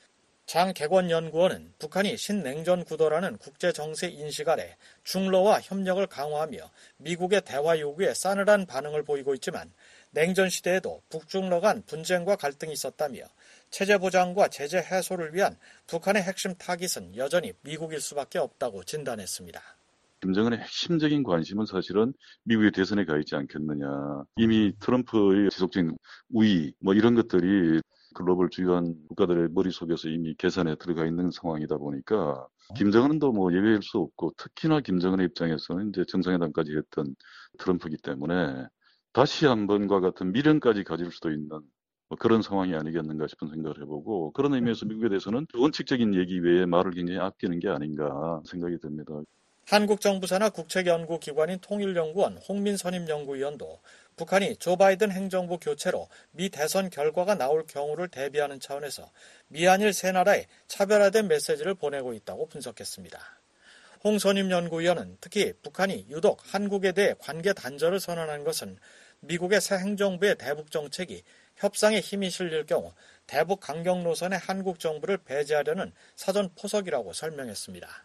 장 개원연구원은 북한이 신냉전 구도라는 국제정세 인식 아래 중러와 협력을 강화하며 미국의 대화 요구에 싸늘한 반응을 보이고 있지만 냉전 시대에도 북중러 간 분쟁과 갈등이 있었다며 체제 보장과 제재 해소를 위한 북한의 핵심 타깃은 여전히 미국일 수밖에 없다고 진단했습니다. 김정은의 핵심적인 관심은 사실은 미국의 대선에 가 있지 않겠느냐. 이미 트럼프의 지속적인 우위 뭐 이런 것들이 글로벌 주요한 국가들의 머릿속에서 이미 계산에 들어가 있는 상황이다 보니까 김정은도 뭐 예외일 수 없고 특히나 김정은의 입장에서는 이제 정상회담까지 했던 트럼프이기 때문에 다시 한번과 같은 미련까지 가질 수도 있는 뭐 그런 상황이 아니겠는가 싶은 생각을 해보고 그런 의미에서 미국에 대해서는 원칙적인 얘기 외에 말을 굉장히 아끼는 게 아닌가 생각이 듭니다. 한국 정부 산하 국책연구기관인 통일연구원 홍민선임연구위원도 북한이 조 바이든 행정부 교체로 미 대선 결과가 나올 경우를 대비하는 차원에서 미한일 세 나라에 차별화된 메시지를 보내고 있다고 분석했습니다. 홍 선임연구위원은 특히 북한이 유독 한국에 대해 관계 단절을 선언한 것은 미국의 새 행정부의 대북 정책이 협상에 힘이 실릴 경우 대북 강경 노선의 한국 정부를 배제하려는 사전 포석이라고 설명했습니다.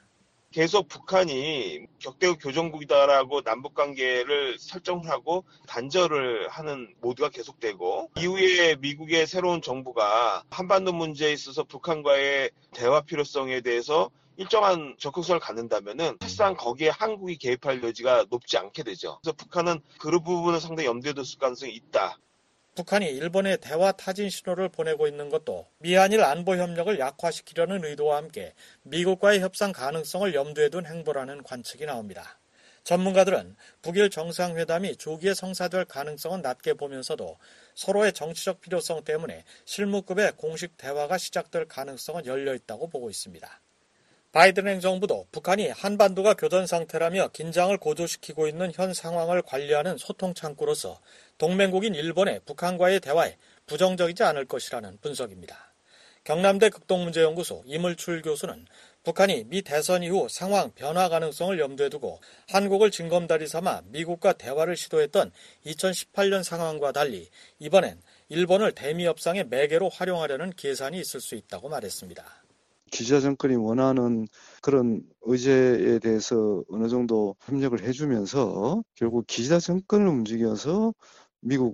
계속 북한이 격대국 교정국이다라고 남북관계를 설정하고 단절을 하는 모드가 계속되고 이후에 미국의 새로운 정부가 한반도 문제에 있어서 북한과의 대화 필요성에 대해서 일정한 적극성을 갖는다면은 사실상 거기에 한국이 개입할 여지가 높지 않게 되죠. 그래서 북한은 그 부분을 상당히 염두에 둘 가능성이 있다. 북한이 일본에 대화 타진 신호를 보내고 있는 것도 미한일 안보 협력을 약화시키려는 의도와 함께 미국과의 협상 가능성을 염두에 둔 행보라는 관측이 나옵니다. 전문가들은 북일 정상회담이 조기에 성사될 가능성은 낮게 보면서도 서로의 정치적 필요성 때문에 실무급의 공식 대화가 시작될 가능성은 열려 있다고 보고 있습니다. 바이든 행정부도 북한이 한반도가 교전 상태라며 긴장을 고조시키고 있는 현 상황을 관리하는 소통 창구로서 동맹국인 일본의 북한과의 대화에 부정적이지 않을 것이라는 분석입니다. 경남대 극동문제연구소 이물출 교수는 북한이 미 대선 이후 상황 변화 가능성을 염두에 두고 한국을 징검다리 삼아 미국과 대화를 시도했던 이천십팔 년 상황과 달리 이번엔 일본을 대미 협상의 매개로 활용하려는 계산이 있을 수 있다고 말했습니다. 기시다 정권이 원하는 그런 의제에 대해서 어느 정도 협력을 해주면서 결국 기시다 정권을 움직여서 미국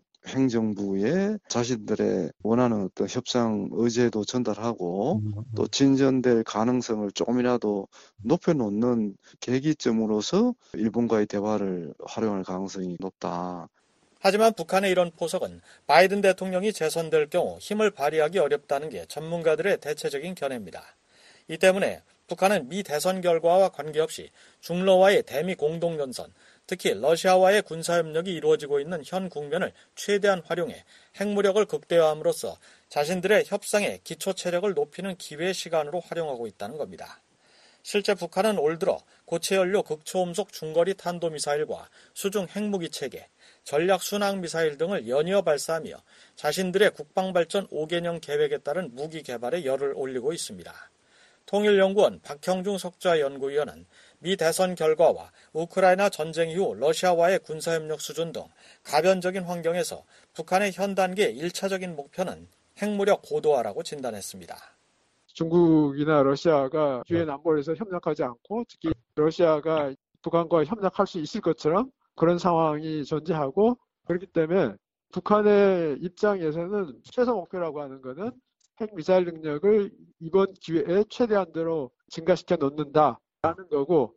행정부에 자신들의 원하는 어떤 협상 의제도 전달하고 또 진전될 가능성을 조금이라도 높여놓는 계기점으로서 일본과의 대화를 활용할 가능성이 높다. 하지만 북한의 이런 포석은 바이든 대통령이 재선될 경우 힘을 발휘하기 어렵다는 게 전문가들의 대체적인 견해입니다. 이 때문에 북한은 미 대선 결과와 관계없이 중러와의 대미 공동연선, 특히 러시아와의 군사협력이 이루어지고 있는 현 국면을 최대한 활용해 핵무력을 극대화함으로써 자신들의 협상의 기초 체력을 높이는 기회 시간으로 활용하고 있다는 겁니다. 실제 북한은 올 들어 고체연료 극초음속 중거리 탄도미사일과 수중 핵무기 체계, 전략 순항미사일 등을 연이어 발사하며 자신들의 국방발전 오 개년 계획에 따른 무기 개발에 열을 올리고 있습니다. 통일연구원 박형중 석좌연구위원은 미 대선 결과와 우크라이나 전쟁 이후 러시아와의 군사협력 수준 등 가변적인 환경에서 북한의 현 단계 일 차적인 목표는 핵무력 고도화라고 진단했습니다. 중국이나 러시아가 유엔 안보에서 협력하지 않고 특히 러시아가 북한과 협력할 수 있을 것처럼 그런 상황이 존재하고 그렇기 때문에 북한의 입장에서는 최소 목표라고 하는 것은 핵미사일 능력을 이번 기회에 최대한대로 증가시켜 놓는다라는 거고.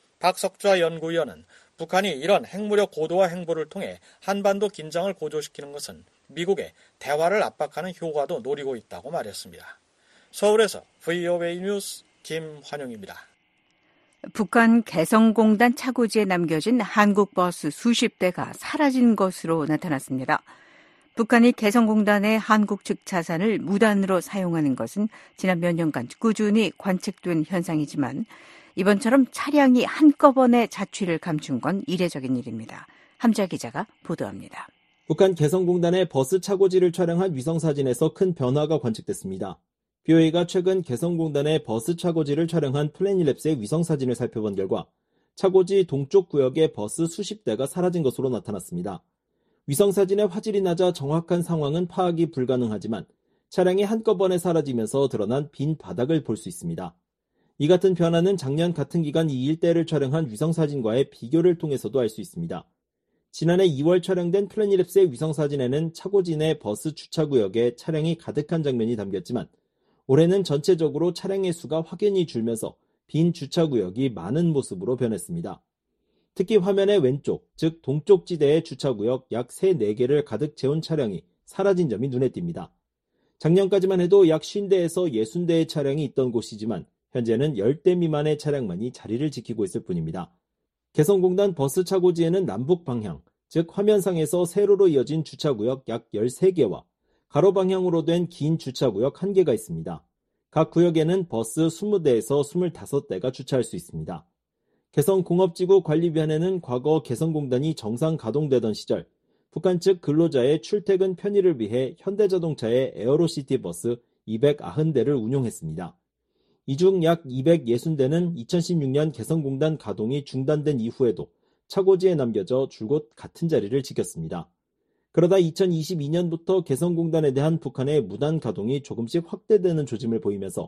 박석좌 연구위원은 북한이 이런 핵무력 고도화 행보를 통해 한반도 긴장을 고조시키는 것은 미국의 대화를 압박하는 효과도 노리고 있다고 말했습니다. 서울에서 브이오에이 뉴스 김환영입니다. 북한 개성공단 차고지에 남겨진 한국 버스 수십 대가 사라진 것으로 나타났습니다. 북한이 개성공단의 한국 측 자산을 무단으로 사용하는 것은 지난 몇 년간 꾸준히 관측된 현상이지만 이번처럼 차량이 한꺼번에 자취를 감춘 건 이례적인 일입니다. 함자 기자가 보도합니다. 북한 개성공단의 버스 차고지를 촬영한 위성사진에서 큰 변화가 관측됐습니다. 비오에이가 최근 개성공단의 버스 차고지를 촬영한 플래닛랩스의 위성사진을 살펴본 결과 차고지 동쪽 구역의 버스 수십 대가 사라진 것으로 나타났습니다. 위성사진의 화질이 낮아 정확한 상황은 파악이 불가능하지만 차량이 한꺼번에 사라지면서 드러난 빈 바닥을 볼 수 있습니다. 이 같은 변화는 작년 같은 기간 이 일대를 촬영한 위성사진과의 비교를 통해서도 알 수 있습니다. 지난해 이월 촬영된 플래닛랩스의 위성사진에는 차고지 내 버스 주차구역에 차량이 가득한 장면이 담겼지만 올해는 전체적으로 차량의 수가 확연히 줄면서 빈 주차구역이 많은 모습으로 변했습니다. 특히 화면의 왼쪽, 즉 동쪽 지대의 주차구역 약 삼, 네 개를 가득 채운 차량이 사라진 점이 눈에 띕니다. 작년까지만 해도 약 오십 대에서 육십 대의 차량이 있던 곳이지만 현재는 십 대 미만의 차량만이 자리를 지키고 있을 뿐입니다. 개성공단 버스 차고지에는 남북 방향, 즉 화면상에서 세로로 이어진 주차구역 약 열세 개와 가로 방향으로 된 긴 주차구역 한 개가 있습니다. 각 구역에는 버스 이십 대에서 이십오 대가 주차할 수 있습니다. 개성공업지구 관리위원회는 과거 개성공단이 정상 가동되던 시절 북한 측 근로자의 출퇴근 편의를 위해 현대자동차의 에어로시티 버스 이백구십 대를 운용했습니다. 이 중 약 이백육십 대는 이천십육 년 개성공단 가동이 중단된 이후에도 차고지에 남겨져 줄곧 같은 자리를 지켰습니다. 그러다 이천이십이 년부터 개성공단에 대한 북한의 무단 가동이 조금씩 확대되는 조짐을 보이면서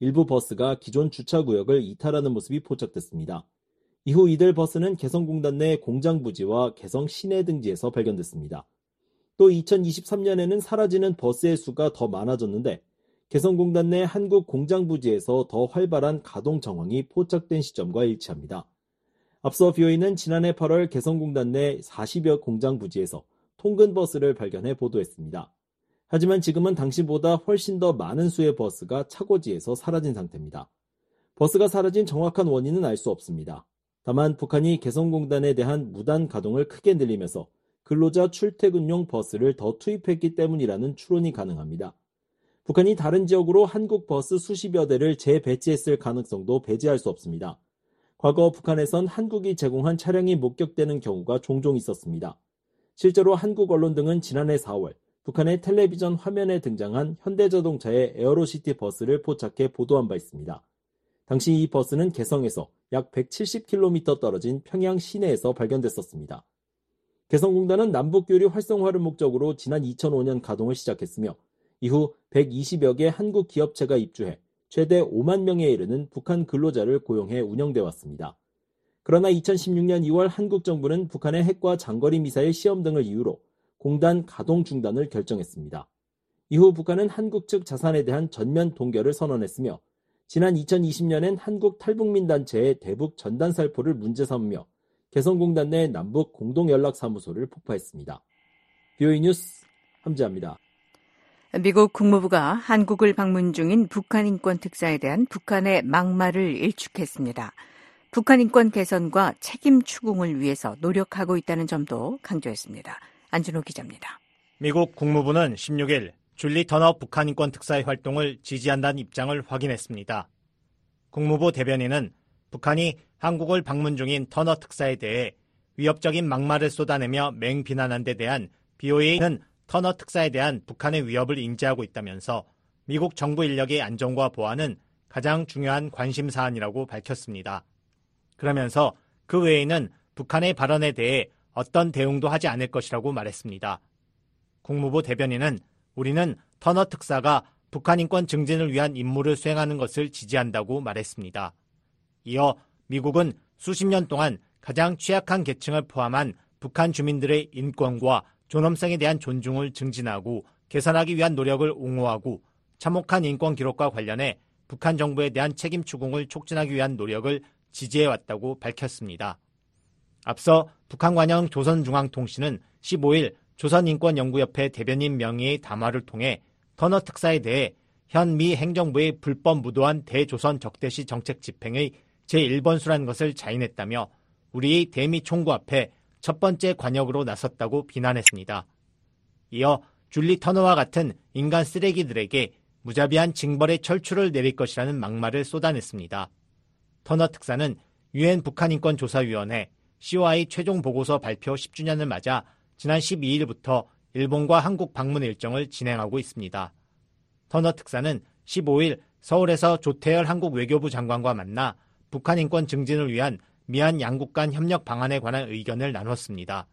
일부 버스가 기존 주차구역을 이탈하는 모습이 포착됐습니다. 이후 이들 버스는 개성공단 내 공장 부지와 개성 시내 등지에서 발견됐습니다. 또 이천이십삼 년에는 사라지는 버스의 수가 더 많아졌는데 개성공단 내 한국 공장 부지에서 더 활발한 가동 정황이 포착된 시점과 일치합니다. 앞서 비오이는 지난해 팔월 개성공단 내 사십여 공장 부지에서 통근 버스를 발견해 보도했습니다. 하지만 지금은 당시보다 훨씬 더 많은 수의 버스가 차고지에서 사라진 상태입니다. 버스가 사라진 정확한 원인은 알 수 없습니다. 다만 북한이 개성공단에 대한 무단 가동을 크게 늘리면서 근로자 출퇴근용 버스를 더 투입했기 때문이라는 추론이 가능합니다. 북한이 다른 지역으로 한국 버스 수십여 대를 재배치했을 가능성도 배제할 수 없습니다. 과거 북한에선 한국이 제공한 차량이 목격되는 경우가 종종 있었습니다. 실제로 한국 언론 등은 지난해 사월 북한의 텔레비전 화면에 등장한 현대자동차의 에어로시티 버스를 포착해 보도한 바 있습니다. 당시 이 버스는 개성에서 약 백칠십 킬로미터 떨어진 평양 시내에서 발견됐었습니다. 개성공단은 남북교류 활성화를 목적으로 지난 이천오 년 가동을 시작했으며 이후 백이십여 개 한국 기업체가 입주해 최대 오만 명에 이르는 북한 근로자를 고용해 운영돼 왔습니다. 그러나 이천십육 년 이월 한국 정부는 북한의 핵과 장거리 미사일 시험 등을 이유로 공단 가동 중단을 결정했습니다. 이후 북한은 한국 측 자산에 대한 전면 동결을 선언했으며 지난 이천이십 년엔 한국 탈북민 단체의 대북 전단 살포를 문제 삼으며 개성공단 내 남북 공동연락사무소를 폭파했습니다. 비오이 뉴스 함지아입니다. 미국 국무부가 한국을 방문 중인 북한 인권 특사에 대한 북한의 막말을 일축했습니다. 북한 인권 개선과 책임 추궁을 위해서 노력하고 있다는 점도 강조했습니다. 안준호 기자입니다. 미국 국무부는 십육 일 줄리 터너 북한 인권 특사의 활동을 지지한다는 입장을 확인했습니다. 국무부 대변인은 북한이 한국을 방문 중인 터너 특사에 대해 위협적인 막말을 쏟아내며 맹비난한 데 대한 비오에이는 터너 특사에 대한 북한의 위협을 인지하고 있다면서 미국 정부 인력의 안전과 보안은 가장 중요한 관심 사안이라고 밝혔습니다. 그러면서 그 외에는 북한의 발언에 대해 어떤 대응도 하지 않을 것이라고 말했습니다. 국무부 대변인은 우리는 터너 특사가 북한 인권 증진을 위한 임무를 수행하는 것을 지지한다고 말했습니다. 이어 미국은 수십 년 동안 가장 취약한 계층을 포함한 북한 주민들의 인권과 존엄성에 대한 존중을 증진하고 개선하기 위한 노력을 옹호하고 참혹한 인권 기록과 관련해 북한 정부에 대한 책임 추궁을 촉진하기 위한 노력을 지지해왔다고 밝혔습니다. 앞서 북한 관영 조선중앙통신은 십오 일 조선인권연구협회 대변인 명의의 담화를 통해 터너 특사에 대해 현 미 행정부의 불법 무도한 대조선 적대시 정책 집행의 제일 번수라는 것을 자인했다며 우리의 대미 총구 앞에 첫 번째 관역으로 나섰다고 비난했습니다. 이어 줄리 터너와 같은 인간 쓰레기들에게 무자비한 징벌의 철출을 내릴 것이라는 막말을 쏟아냈습니다. 터너 특사는 유엔 북한인권조사위원회 씨오아이 최종 보고서 발표 십 주년을 맞아 지난 십이 일부터 일본과 한국 방문 일정을 진행하고 있습니다. 터너 특사는 십오 일 서울에서 조태열 한국 외교부 장관과 만나 북한 인권 증진을 위한 미한 양국 간 협력 방안에 관한 의견을 나눴습니다.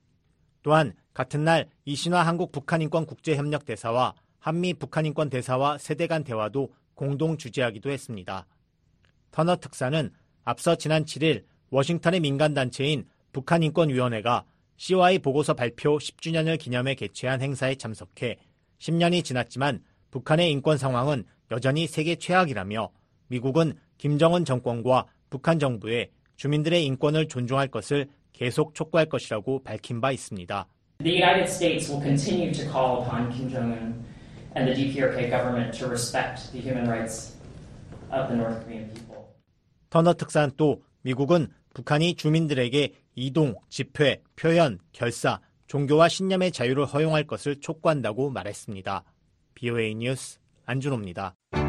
또한 같은 날 이신화 한국 북한인권 국제협력대사와 한미 북한인권 대사와 세대 간 대화도 공동 주재하기도 했습니다. 터너 특사는 앞서 지난 칠 일 워싱턴의 민간단체인 북한인권위원회가 씨오아이 보고서 발표 십 주년을 기념해 개최한 행사에 참석해 십 년이 지났지만 북한의 인권 상황은 여전히 세계 최악이라며 미국은 김정은 정권과 북한 정부에 주민들의 인권을 존중할 것을 계속 촉구할 것이라고 밝힌 바 있습니다. The United States will continue to call upon Kim Jong-un and the 디피아르케이 government to respect the human rights of the North Korean people. 터너 특사는 또 미국은 북한이 주민들에게 이동, 집회, 표현, 결사, 종교와 신념의 자유를 허용할 것을 촉구한다고 말했습니다. 비오에이 뉴스 안준호입니다.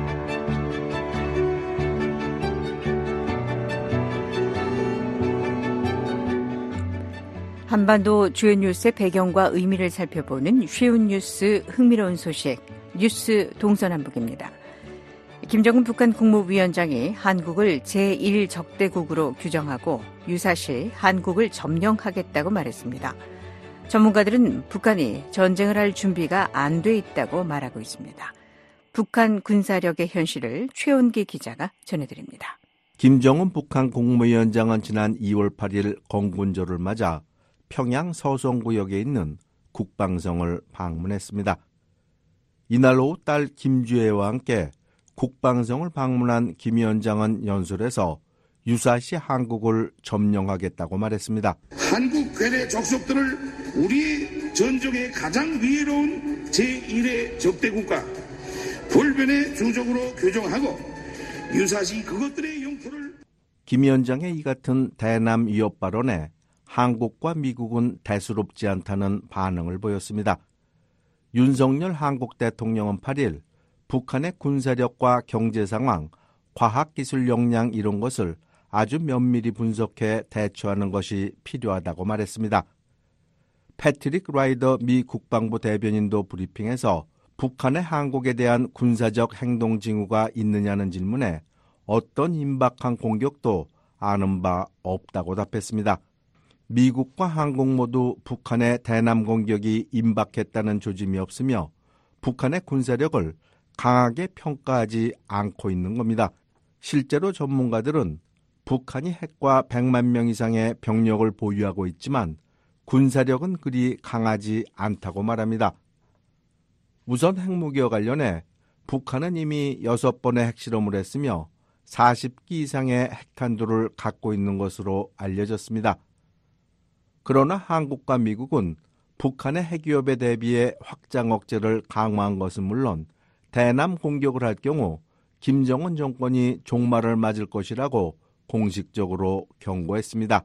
한반도 주요 뉴스의 배경과 의미를 살펴보는 쉬운 뉴스, 흥미로운 소식, 뉴스 동서남북입니다. 김정은 북한 국무위원장이 한국을 제일 적대국으로 규정하고 유사시 한국을 점령하겠다고 말했습니다. 전문가들은 북한이 전쟁을 할 준비가 안 돼 있다고 말하고 있습니다. 북한 군사력의 현실을 최원기 기자가 전해드립니다. 김정은 북한 국무위원장은 지난 이월 팔일 건군절을 맞아 평양 서성구역에 있는 국방성을 방문했습니다. 이날 오후 딸 김주혜와 함께 국방성을 방문한 김 위원장은 연설에서 유사시 한국을 점령하겠다고 말했습니다. 한국 괴뢰 족속들을 우리 전적의 가장 위해로운 제일의 적대국가 불변의 주적으로 규정하고 유사시 그것들의 영토를 김 위원장의 이 같은 대남 위협 발언에 한국과 미국은 대수롭지 않다는 반응을 보였습니다. 윤석열 한국 대통령은 팔일 북한의 군사력과 경제 상황, 과학기술 역량 이런 것을 아주 면밀히 분석해 대처하는 것이 필요하다고 말했습니다. 패트릭 라이더 미 국방부 대변인도 브리핑에서 북한의 한국에 대한 군사적 행동 징후가 있느냐는 질문에 어떤 임박한 공격도 아는 바 없다고 답했습니다. 미국과 한국 모두 북한의 대남 공격이 임박했다는 조짐이 없으며 북한의 군사력을 강하게 평가하지 않고 있는 겁니다. 실제로 전문가들은 북한이 핵과 백만 명 이상의 병력을 보유하고 있지만 군사력은 그리 강하지 않다고 말합니다. 우선 핵무기와 관련해 북한은 이미 여섯 번의 핵실험을 했으며 사십 기 이상의 핵탄두를 갖고 있는 것으로 알려졌습니다. 그러나 한국과 미국은 북한의 핵위협에 대비해 확장 억제를 강화한 것은 물론 대남 공격을 할 경우 김정은 정권이 종말을 맞을 것이라고 공식적으로 경고했습니다.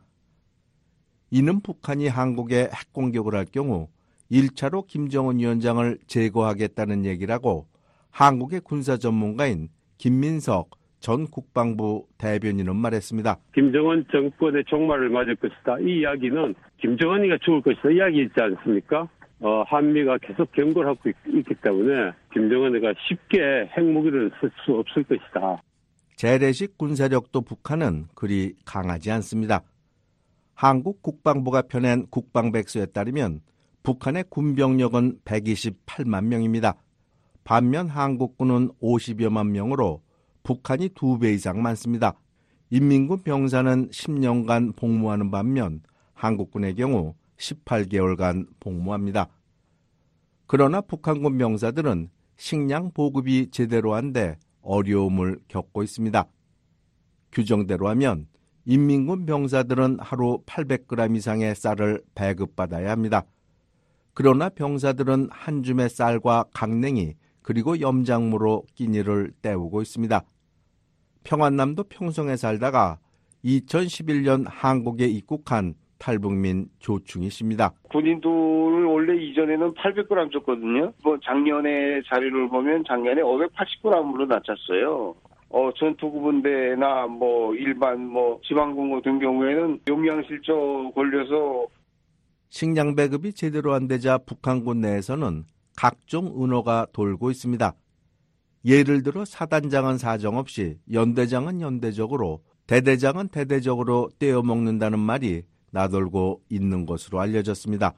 이는 북한이 한국에 핵공격을 할 경우 일 차로 김정은 위원장을 제거하겠다는 얘기라고 한국의 군사 전문가인 김민석 전 국방부 대변인은 말했습니다. 김정은 정권의 종말을 맞을 것이다. 이 이야기는 김정은이가 죽을 것이다 이야기 있지 않습니까? 어, 한미가 계속 경고를 하고 있, 있기 때문에 김정은이가 쉽게 핵무기를 쓸 수 없을 것이다. 재래식 군사력도 북한은 그리 강하지 않습니다. 한국 국방부가 펴낸 국방백서에 따르면 북한의 군병력은 백이십팔만 명입니다. 반면 한국군은 오십여만 명으로 북한이 두 배 이상 많습니다. 인민군 병사는 십 년간 복무하는 반면 한국군의 경우 십팔 개월간 복무합니다. 그러나 북한군 병사들은 식량 보급이 제대로 안 돼 어려움을 겪고 있습니다. 규정대로 하면 인민군 병사들은 하루 팔백 그램 이상의 쌀을 배급받아야 합니다. 그러나 병사들은 한 줌의 쌀과 강냉이 그리고 염장무로 끼니를 때우고 있습니다. 평안남도 평성에 살다가 이천십일 년 한국에 입국한 탈북민 조충희 씨입니다. 군인들을 원래 이전에는 팔백 그램 줬거든요. 뭐 작년에 자료를 보면 작년에 오백팔십 그램으로 낮췄어요. 어, 전투부분대나 뭐 일반 뭐 지방공고 등 경우에는 용량실조 걸려서 식량 배급이 제대로 안 되자 북한군 내에서는 각종 은어가 돌고 있습니다. 예를 들어 사단장은 사정없이 연대장은 연대적으로 대대장은 대대적으로 떼어먹는다는 말이 나돌고 있는 것으로 알려졌습니다.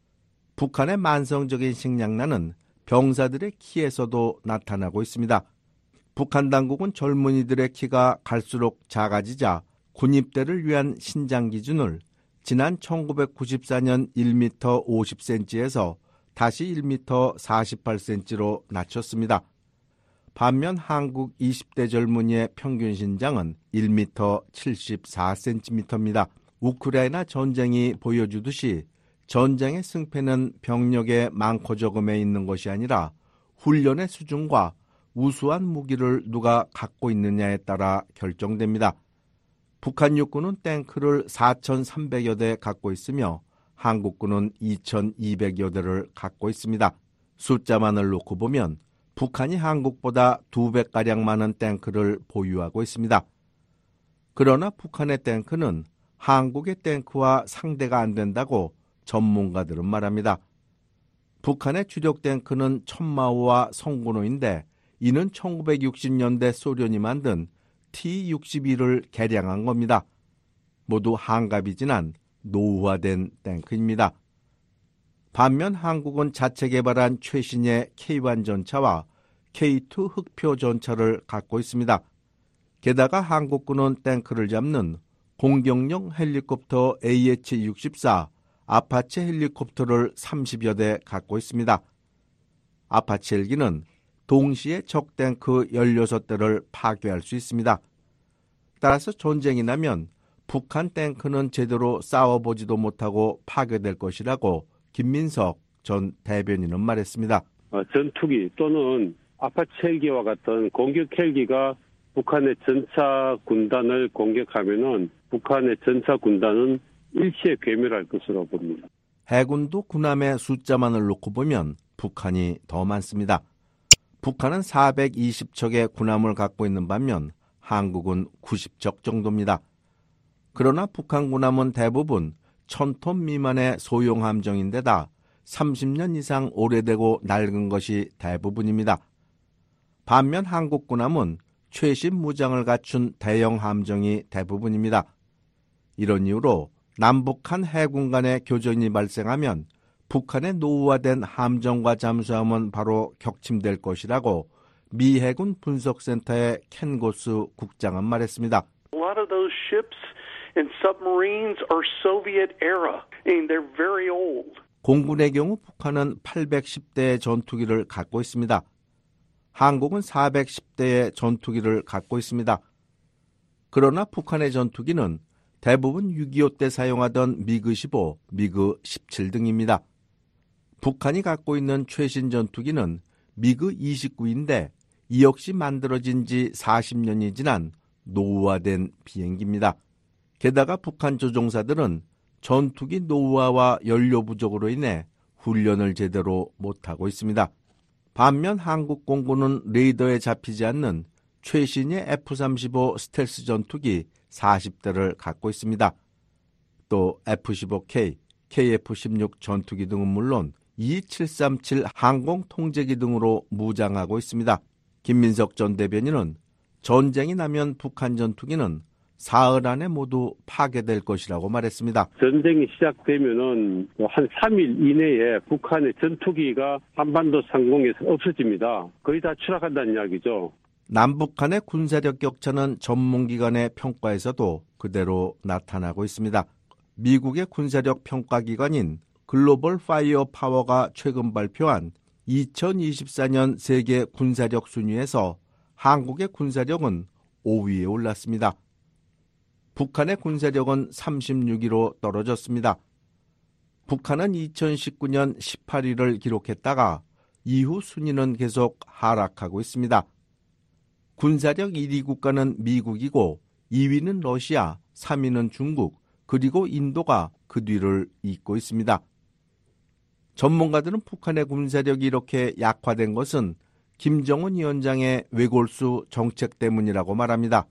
북한의 만성적인 식량난은 병사들의 키에서도 나타나고 있습니다. 북한 당국은 젊은이들의 키가 갈수록 작아지자 군입대를 위한 신장 기준을 지난 천구백구십사 년 일 미터 오십 센티미터에서 다시 일 미터 사십팔 센티미터로 낮췄습니다. 반면 한국 이십 대 젊은이의 평균 신장은 일 미터 칠십사 센티미터입니다. 우크라이나 전쟁이 보여주듯이 전쟁의 승패는 병력의 많고 적음에 있는 것이 아니라 훈련의 수준과 우수한 무기를 누가 갖고 있느냐에 따라 결정됩니다. 북한 육군은 탱크를 사천삼백여 대 갖고 있으며 한국군은 이천이백여 대를 갖고 있습니다. 숫자만을 놓고 보면 북한이 한국보다 두 배가량 많은 탱크를 보유하고 있습니다. 그러나 북한의 탱크는 한국의 탱크와 상대가 안 된다고 전문가들은 말합니다. 북한의 주력 탱크는 천마호와 성군호인데 이는 천구백육십 년대 소련이 만든 티 육십일을 개량한 겁니다. 모두 한갑이 지난 노후화된 탱크입니다. 반면 한국은 자체 개발한 최신의 케이 원 전차와 케이 투 흑표 전차를 갖고 있습니다. 게다가 한국군은 탱크를 잡는 공격용 헬리콥터 에이에이치 육십사 아파치 헬리콥터를 삼십여 대 갖고 있습니다. 아파치 헬기는 동시에 적 탱크 열여섯 대를 파괴할 수 있습니다. 따라서 전쟁이 나면 북한 탱크는 제대로 싸워보지도 못하고 파괴될 것이라고 김민석 전 대변인은 말했습니다. 어, 전투기 또는 아파치 헬기와 같은 공격 헬기가 북한의 전차 군단을 공격하면은 북한의 전차 군단은 일시에 괴멸할 것으로 봅니다. 해군도 군함의 숫자만을 놓고 보면 북한이 더 많습니다. 북한은 사백이십 척의 군함을 갖고 있는 반면 한국은 구십 척 정도입니다. 그러나 북한 군함은 대부분 천 톤 미만의 소형 함정인데다 삼십 년 이상 오래되고 낡은 것이 대부분입니다. 반면 한국 군함은 최신 무장을 갖춘 대형 함정이 대부분입니다. 이런 이유로 남북한 해군 간의 교전이 발생하면 북한의 노후화된 함정과 잠수함은 바로 격침될 것이라고 미 해군 분석센터의 켄 고스 국장은 말했습니다. A lot of those ships and submarines are Soviet era, and they're very old. 공군의 경우 북한은 팔백십 대의 전투기를 갖고 있습니다. 한국은 사백십 대의 전투기를 갖고 있습니다. 그러나 북한의 전투기는 대부분 육이오 때 사용하던 미그 십오, 미그 십칠 등입니다. 북한이 갖고 있는 최신 전투기는 미그 이십구인데 이 역시 만들어진 지 사십 년이 지난 노후화된 비행기입니다. 게다가 북한 조종사들은 전투기 노후화와 연료 부족으로 인해 훈련을 제대로 못하고 있습니다. 반면 한국 공군은 레이더에 잡히지 않는 최신의 에프 삼십오 스텔스 전투기 사십 대를 갖고 있습니다. 또 에프 십오 케이, 케이에프 십육 전투기 등은 물론 이 칠삼칠 항공 통제기 등으로 무장하고 있습니다. 김민석 전 대변인은 전쟁이 나면 북한 전투기는 사흘 안에 모두 파괴될 것이라고 말했습니다. 전쟁이 시작되면은 한 삼 일 이내에 북한의 전투기가 한반도 상공에서 없어집니다. 거의 다 추락한다는 이야기죠. 남북한의 군사력 격차는 전문기관의 평가에서도 그대로 나타나고 있습니다. 미국의 군사력 평가기관인 글로벌 파이어 파워가 최근 발표한 이천이십사 년 세계 군사력 순위에서 한국의 군사력은 오 위에 올랐습니다. 북한의 군사력은 삼십육 위로 떨어졌습니다. 북한은 이천십구 년 십팔 위를 기록했다가 이후 순위는 계속 하락하고 있습니다. 군사력 일 위 국가는 미국이고 이 위는 러시아, 삼 위는 중국, 그리고 인도가 그 뒤를 잇고 있습니다. 전문가들은 북한의 군사력이 이렇게 약화된 것은 김정은 위원장의 외골수 정책 때문이라고 말합니다.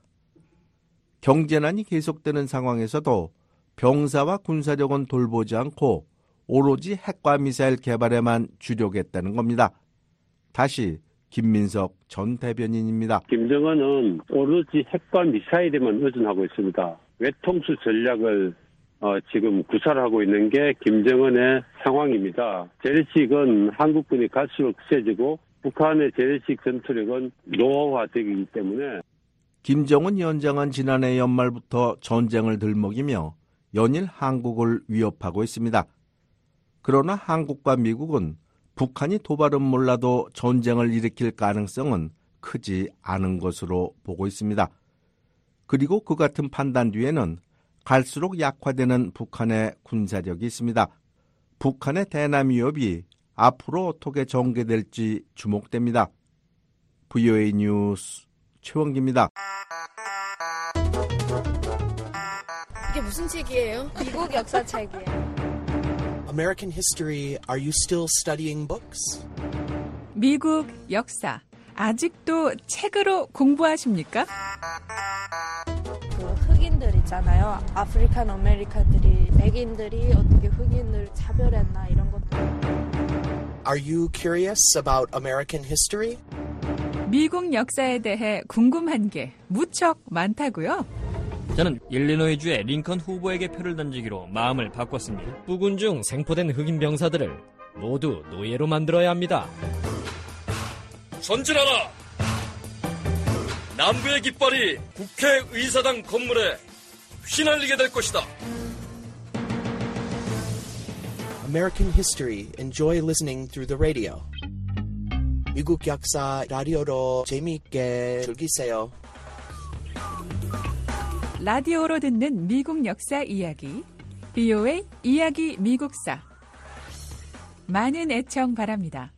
경제난이 계속되는 상황에서도 병사와 군사력은 돌보지 않고 오로지 핵과 미사일 개발에만 주력했다는 겁니다. 다시 김민석 전 대변인입니다. 김정은은 오로지 핵과 미사일에만 의존하고 있습니다. 외통수 전략을 어, 지금 구사하고 있는 게 김정은의 상황입니다. 재래식은 한국군이 갈수록 세지고 북한의 재래식 전투력은 노후화되기 때문에 김정은 위원장은 지난해 연말부터 전쟁을 들먹이며 연일 한국을 위협하고 있습니다. 그러나 한국과 미국은 북한이 도발은 몰라도 전쟁을 일으킬 가능성은 크지 않은 것으로 보고 있습니다. 그리고 그 같은 판단 뒤에는 갈수록 약화되는 북한의 군사력이 있습니다. 북한의 대남 위협이 앞으로 어떻게 전개될지 주목됩니다. 브이오에이 뉴스 최원기입니다. 이게 무슨 책이에요? 미국 역사 책이에요. American history, are you still studying books? 미국 역사, 아직도 책으로 공부하십니까? 그 흑인들 있잖아요. 아프리칸 아메리카들이, 백인들이 어떻게 흑인을 차별했나 이런 것도. Are you curious about American history? 미국 역사에 대해 궁금한 게 무척 많다고요? 저는 일리노이주의 링컨 후보에게 표를 던지기로 마음을 바꿨습니다. 부군 중 생포된 흑인 병사들을 모두 노예로 만들어야 합니다. 전진하라! 남부의 깃발이 국회의사당 건물에 휘날리게 될 것이다. American history. Enjoy listening through the radio. 미국 역사 라디오로 재미있게 즐기세요. 라디오로 듣는 미국 역사 이야기, 비오에이 이야기 미국사. 많은 애청 바랍니다.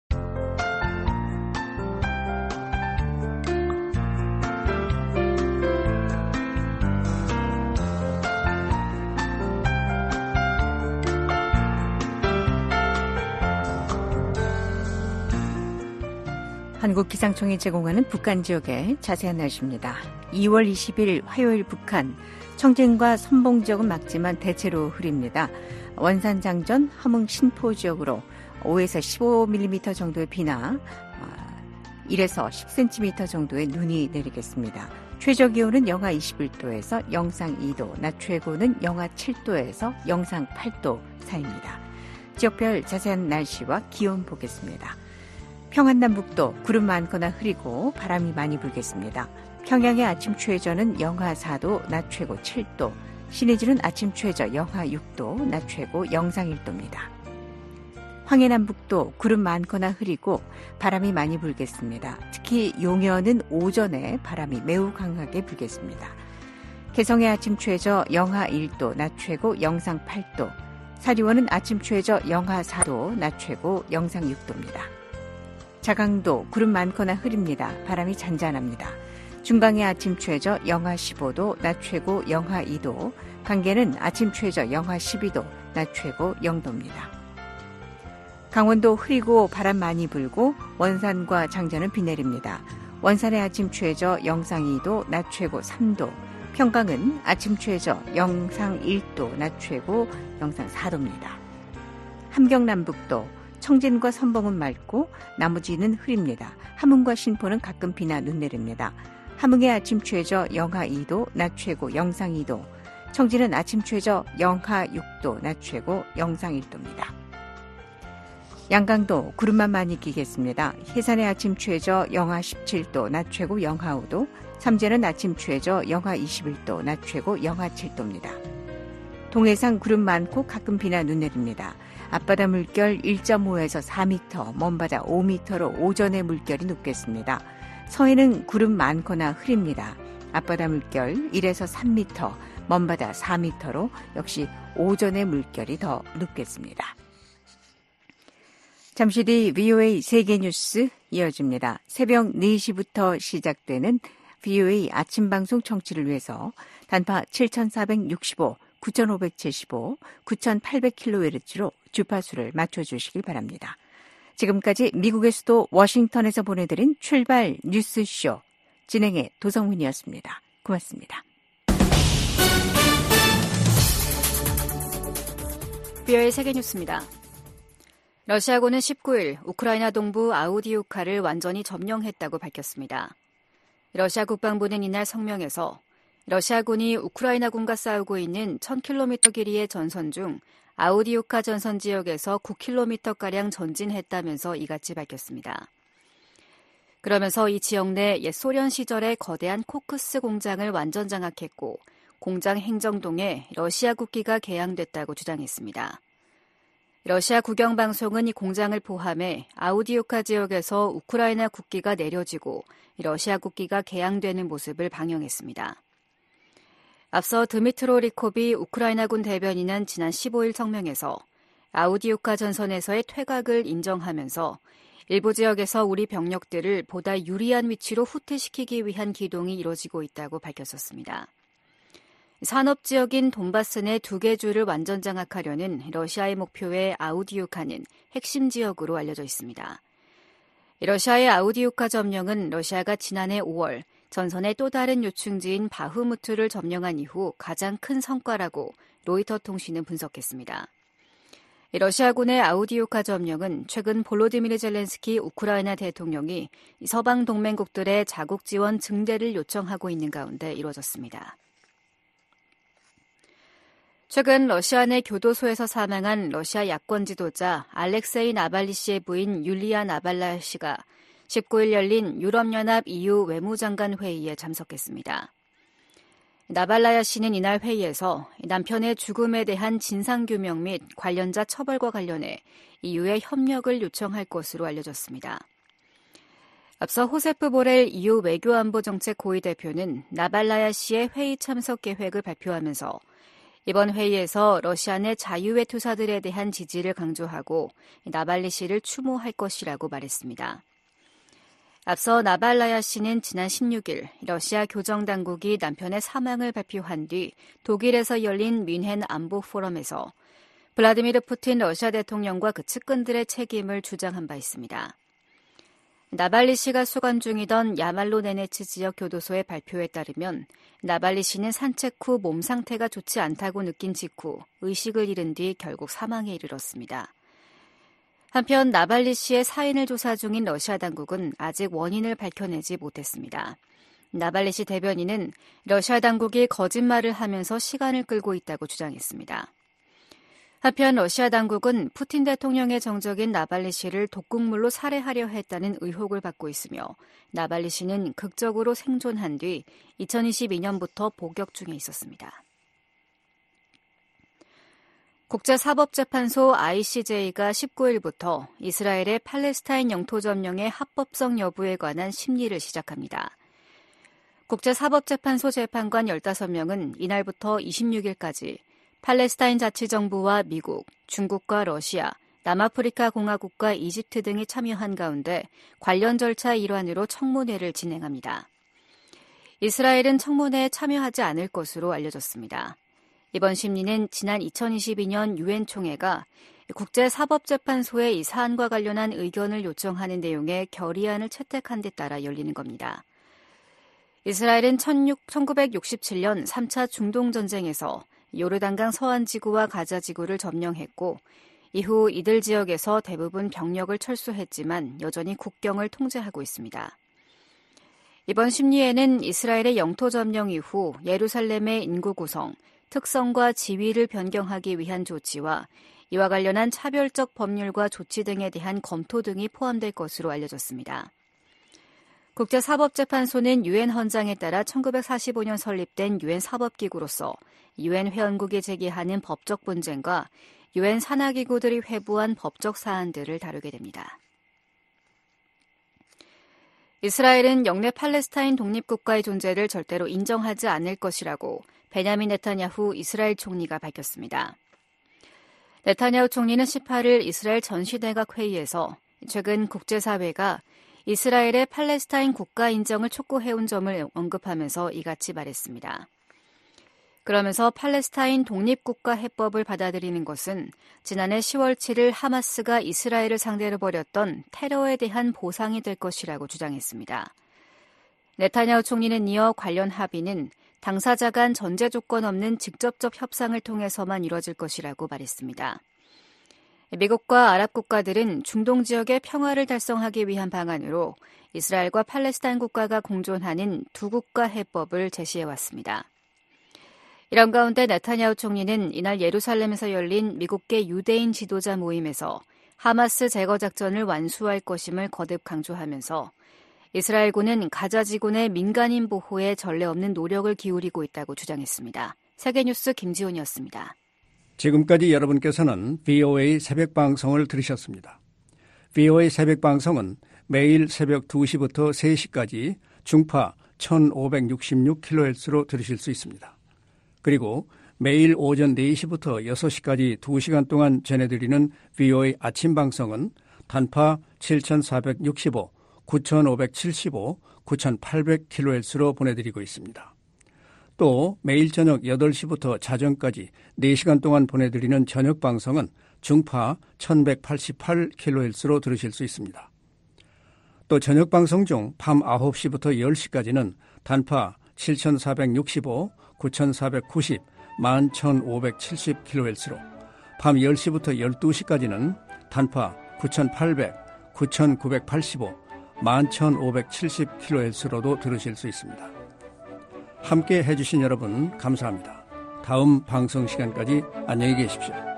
한국기상청이 제공하는 북한 지역의 자세한 날씨입니다. 이월 이십일 화요일 북한, 청진과 선봉 지역은 막지만 대체로 흐립니다. 원산 장전, 함흥 신포 지역으로 오에서 십오 밀리미터 정도의 비나 일에서 십 센티미터 정도의 눈이 내리겠습니다. 최저 기온은 영하 이십일 도에서 영상 이 도, 낮 최고는 영하 칠 도에서 영상 팔 도 사이입니다. 지역별 자세한 날씨와 기온 보겠습니다. 평안남북도 구름 많거나 흐리고 바람이 많이 불겠습니다. 평양의 아침 최저는 영하 사 도, 낮 최고 칠 도, 신의주는 아침 최저 영하 육 도, 낮 최고 영상 일 도입니다. 황해남북도 구름 많거나 흐리고 바람이 많이 불겠습니다. 특히 용현은 오전에 바람이 매우 강하게 불겠습니다. 개성의 아침 최저 영하 일 도, 낮 최고 영상 팔 도, 사리원은 아침 최저 영하 사 도, 낮 최고 영상 육 도입니다. 자강도 구름 많거나 흐립니다. 바람이 잔잔합니다. 중강의 아침 최저 영하 십오 도, 낮 최고 영하 이 도, 강계는 아침 최저 영하 십이 도, 낮 최고 영 도입니다. 강원도 흐리고 바람 많이 불고 원산과 장전은 비 내립니다. 원산의 아침 최저 영상 이 도, 낮 최고 삼 도, 평강은 아침 최저 영상 일 도, 낮 최고 영상 사 도입니다. 함경남북도 청진과 선봉은 맑고 나머지는 흐립니다. 함흥과 신포는 가끔 비나 눈 내립니다. 함흥의 아침 최저 영하 이 도, 낮 최고 영상 이 도, 청진은 아침 최저 영하 육 도, 낮 최고 영상 일 도입니다. 양강도 구름만 많이 끼겠습니다. 해산의 아침 최저 영하 십칠 도, 낮 최고 영하 오 도, 삼재는 아침 최저 영하 이십일 도, 낮 최고 영하 칠 도입니다. 동해상 구름 많고 가끔 비나 눈 내립니다. 앞바다 물결 일 점 오에서 사 미터, 먼바다 오 미터로 오전에 물결이 높겠습니다. 서해는 구름 많거나 흐립니다. 앞바다 물결 일에서 삼 미터, 먼바다 사 미터로 역시 오전에 물결이 더 높겠습니다. 잠시 뒤 브이오에이 세계뉴스 이어집니다. 새벽 네 시부터 시작되는 브이오에이 아침방송 청취를 위해서 단파 칠천사백육십오, 구천오백칠십오, 구천팔백 킬로헤르츠로 주파수를 맞춰주시길 바랍니다. 지금까지 미국의 수도 워싱턴에서 보내드린 출발 뉴스쇼 진행의 도성문이었습니다. 고맙습니다. 브이오에이 세계뉴스입니다. 러시아군은 십구 일 우크라이나 동부 아우디우카를 완전히 점령했다고 밝혔습니다. 러시아 국방부는 이날 성명에서 러시아군이 우크라이나군과 싸우고 있는 천 킬로미터 길이의 전선 중 아우디우카 전선 지역에서 구 킬로미터가량 전진했다면서 이같이 밝혔습니다. 그러면서 이 지역 내 옛 소련 시절의 거대한 코크스 공장을 완전 장악했고 공장 행정동에 러시아 국기가 개양됐다고 주장했습니다. 러시아 국영방송은 이 공장을 포함해 아우디우카 지역에서 우크라이나 국기가 내려지고 러시아 국기가 개양되는 모습을 방영했습니다. 앞서 드미트로 리코비 우크라이나군 대변인은 지난 십오 일 성명에서 아우디우카 전선에서의 퇴각을 인정하면서 일부 지역에서 우리 병력들을 보다 유리한 위치로 후퇴시키기 위한 기동이 이뤄지고 있다고 밝혔었습니다. 산업지역인 돈바스 내 두 개 주를 완전 장악하려는 러시아의 목표의 아우디우카는 핵심 지역으로 알려져 있습니다. 러시아의 아우디우카 점령은 러시아가 지난해 오월 전선의 또 다른 요충지인 바흐무트를 점령한 이후 가장 큰 성과라고 로이터 통신은 분석했습니다. 러시아군의 아우디우카 점령은 최근 볼로디미르 젤렌스키 우크라이나 대통령이 서방 동맹국들의 자국 지원 증대를 요청하고 있는 가운데 이루어졌습니다. 최근 러시아 내 교도소에서 사망한 러시아 야권 지도자 알렉세이 나발리 씨의 부인 율리아 나발라 씨가 십구 일 열린 유럽연합 이유 외무장관 회의에 참석했습니다. 나발라야 씨는 이날 회의에서 남편의 죽음에 대한 진상규명 및 관련자 처벌과 관련해 이유에 협력을 요청할 것으로 알려졌습니다. 앞서 호세프 보렐 이유 외교안보정책 고위 대표는 나발라야 씨의 회의 참석 계획을 발표하면서 이번 회의에서 러시아 내 자유의 투사들에 대한 지지를 강조하고 나발리 씨를 추모할 것이라고 말했습니다. 앞서 나발라야 씨는 지난 십육 일 러시아 교정당국이 남편의 사망을 발표한 뒤 독일에서 열린 뮌헨 안보 포럼에서 블라디미르 푸틴 러시아 대통령과 그 측근들의 책임을 주장한 바 있습니다. 나발리 씨가 수감 중이던 야말로 네네츠 지역 교도소의 발표에 따르면 나발리 씨는 산책 후 몸 상태가 좋지 않다고 느낀 직후 의식을 잃은 뒤 결국 사망에 이르렀습니다. 한편 나발리 씨의 사인을 조사 중인 러시아 당국은 아직 원인을 밝혀내지 못했습니다. 나발리 씨 대변인은 러시아 당국이 거짓말을 하면서 시간을 끌고 있다고 주장했습니다. 한편 러시아 당국은 푸틴 대통령의 정적인 나발리 씨를 독극물로 살해하려 했다는 의혹을 받고 있으며 나발리 씨는 극적으로 생존한 뒤 이천이십이 년부터 복역 중에 있었습니다. 국제사법재판소 아이씨제이가 십구 일부터 이스라엘의 팔레스타인 영토 점령의 합법성 여부에 관한 심리를 시작합니다. 국제사법재판소 재판관 열다섯 명은 이날부터 이십육 일까지 팔레스타인 자치정부와 미국, 중국과 러시아, 남아프리카 공화국과 이집트 등이 참여한 가운데 관련 절차 일환으로 청문회를 진행합니다. 이스라엘은 청문회에 참여하지 않을 것으로 알려졌습니다. 이번 심리는 지난 이천이십이 년 유엔 총회가 국제사법재판소에 이 사안과 관련한 의견을 요청하는 내용의 결의안을 채택한 데 따라 열리는 겁니다. 이스라엘은 천구백육십칠 년 삼 차 중동전쟁에서 요르단강 서안지구와 가자지구를 점령했고 이후 이들 지역에서 대부분 병력을 철수했지만 여전히 국경을 통제하고 있습니다. 이번 심리에는 이스라엘의 영토 점령 이후 예루살렘의 인구 구성, 특성과 지위를 변경하기 위한 조치와 이와 관련한 차별적 법률과 조치 등에 대한 검토 등이 포함될 것으로 알려졌습니다. 국제사법재판소는 유엔 헌장에 따라 천구백사십오 년 설립된 유엔 사법기구로서 유엔 회원국이 제기하는 법적 분쟁과 유엔 산하기구들이 회부한 법적 사안들을 다루게 됩니다. 이스라엘은 영내 팔레스타인 독립국가의 존재를 절대로 인정하지 않을 것이라고 베냐민 네타냐후 이스라엘 총리가 밝혔습니다. 네타냐후 총리는 십팔 일 이스라엘 전시대각 회의에서 최근 국제사회가 이스라엘의 팔레스타인 국가 인정을 촉구해온 점을 언급하면서 이같이 말했습니다. 그러면서 팔레스타인 독립국가 해법을 받아들이는 것은 지난해 시월 칠일 하마스가 이스라엘을 상대로 벌였던 테러에 대한 보상이 될 것이라고 주장했습니다. 네타냐후 총리는 이어 관련 합의는 당사자 간 전제 조건 없는 직접적 협상을 통해서만 이뤄질 것이라고 말했습니다. 미국과 아랍 국가들은 중동 지역의 평화를 달성하기 위한 방안으로 이스라엘과 팔레스타인 국가가 공존하는 두 국가 해법을 제시해왔습니다. 이런 가운데 네타냐후 총리는 이날 예루살렘에서 열린 미국계 유대인 지도자 모임에서 하마스 제거 작전을 완수할 것임을 거듭 강조하면서 이스라엘군은 가자지구내 민간인 보호에 전례 없는 노력을 기울이고 있다고 주장했습니다. 세계뉴스 김지훈이었습니다. 지금까지 여러분께서는 브이오에이 새벽방송을 들으셨습니다. 브이오에이 새벽방송은 매일 새벽 두 시부터 세 시까지 중파 천오백육십육 킬로헤르츠로 들으실 수 있습니다. 그리고 매일 오전 네 시부터 여섯 시까지 두 시간 동안 전해드리는 브이오에이 아침방송은 단파 칠천사백육십오, 구천오백칠십오, 구천팔백 킬로헤르츠로 보내드리고 있습니다. 또 매일 저녁 여덟 시부터 자정까지 네 시간 동안 보내드리는 저녁방송은 중파 천백팔십팔 킬로헤르츠로 들으실 수 있습니다. 또 저녁방송 중 밤 아홉 시부터 열 시까지는 단파 칠천사백육십오, 구천사백구십, 만 천오백칠십 킬로헤르츠로 밤 열 시부터 열두 시까지는 단파 구천팔백, 구천구백팔십오, 만 천오백칠십 킬로헤르츠로도 들으실 수 있습니다. 함께 해주신 여러분 감사합니다. 다음 방송 시간까지 안녕히 계십시오.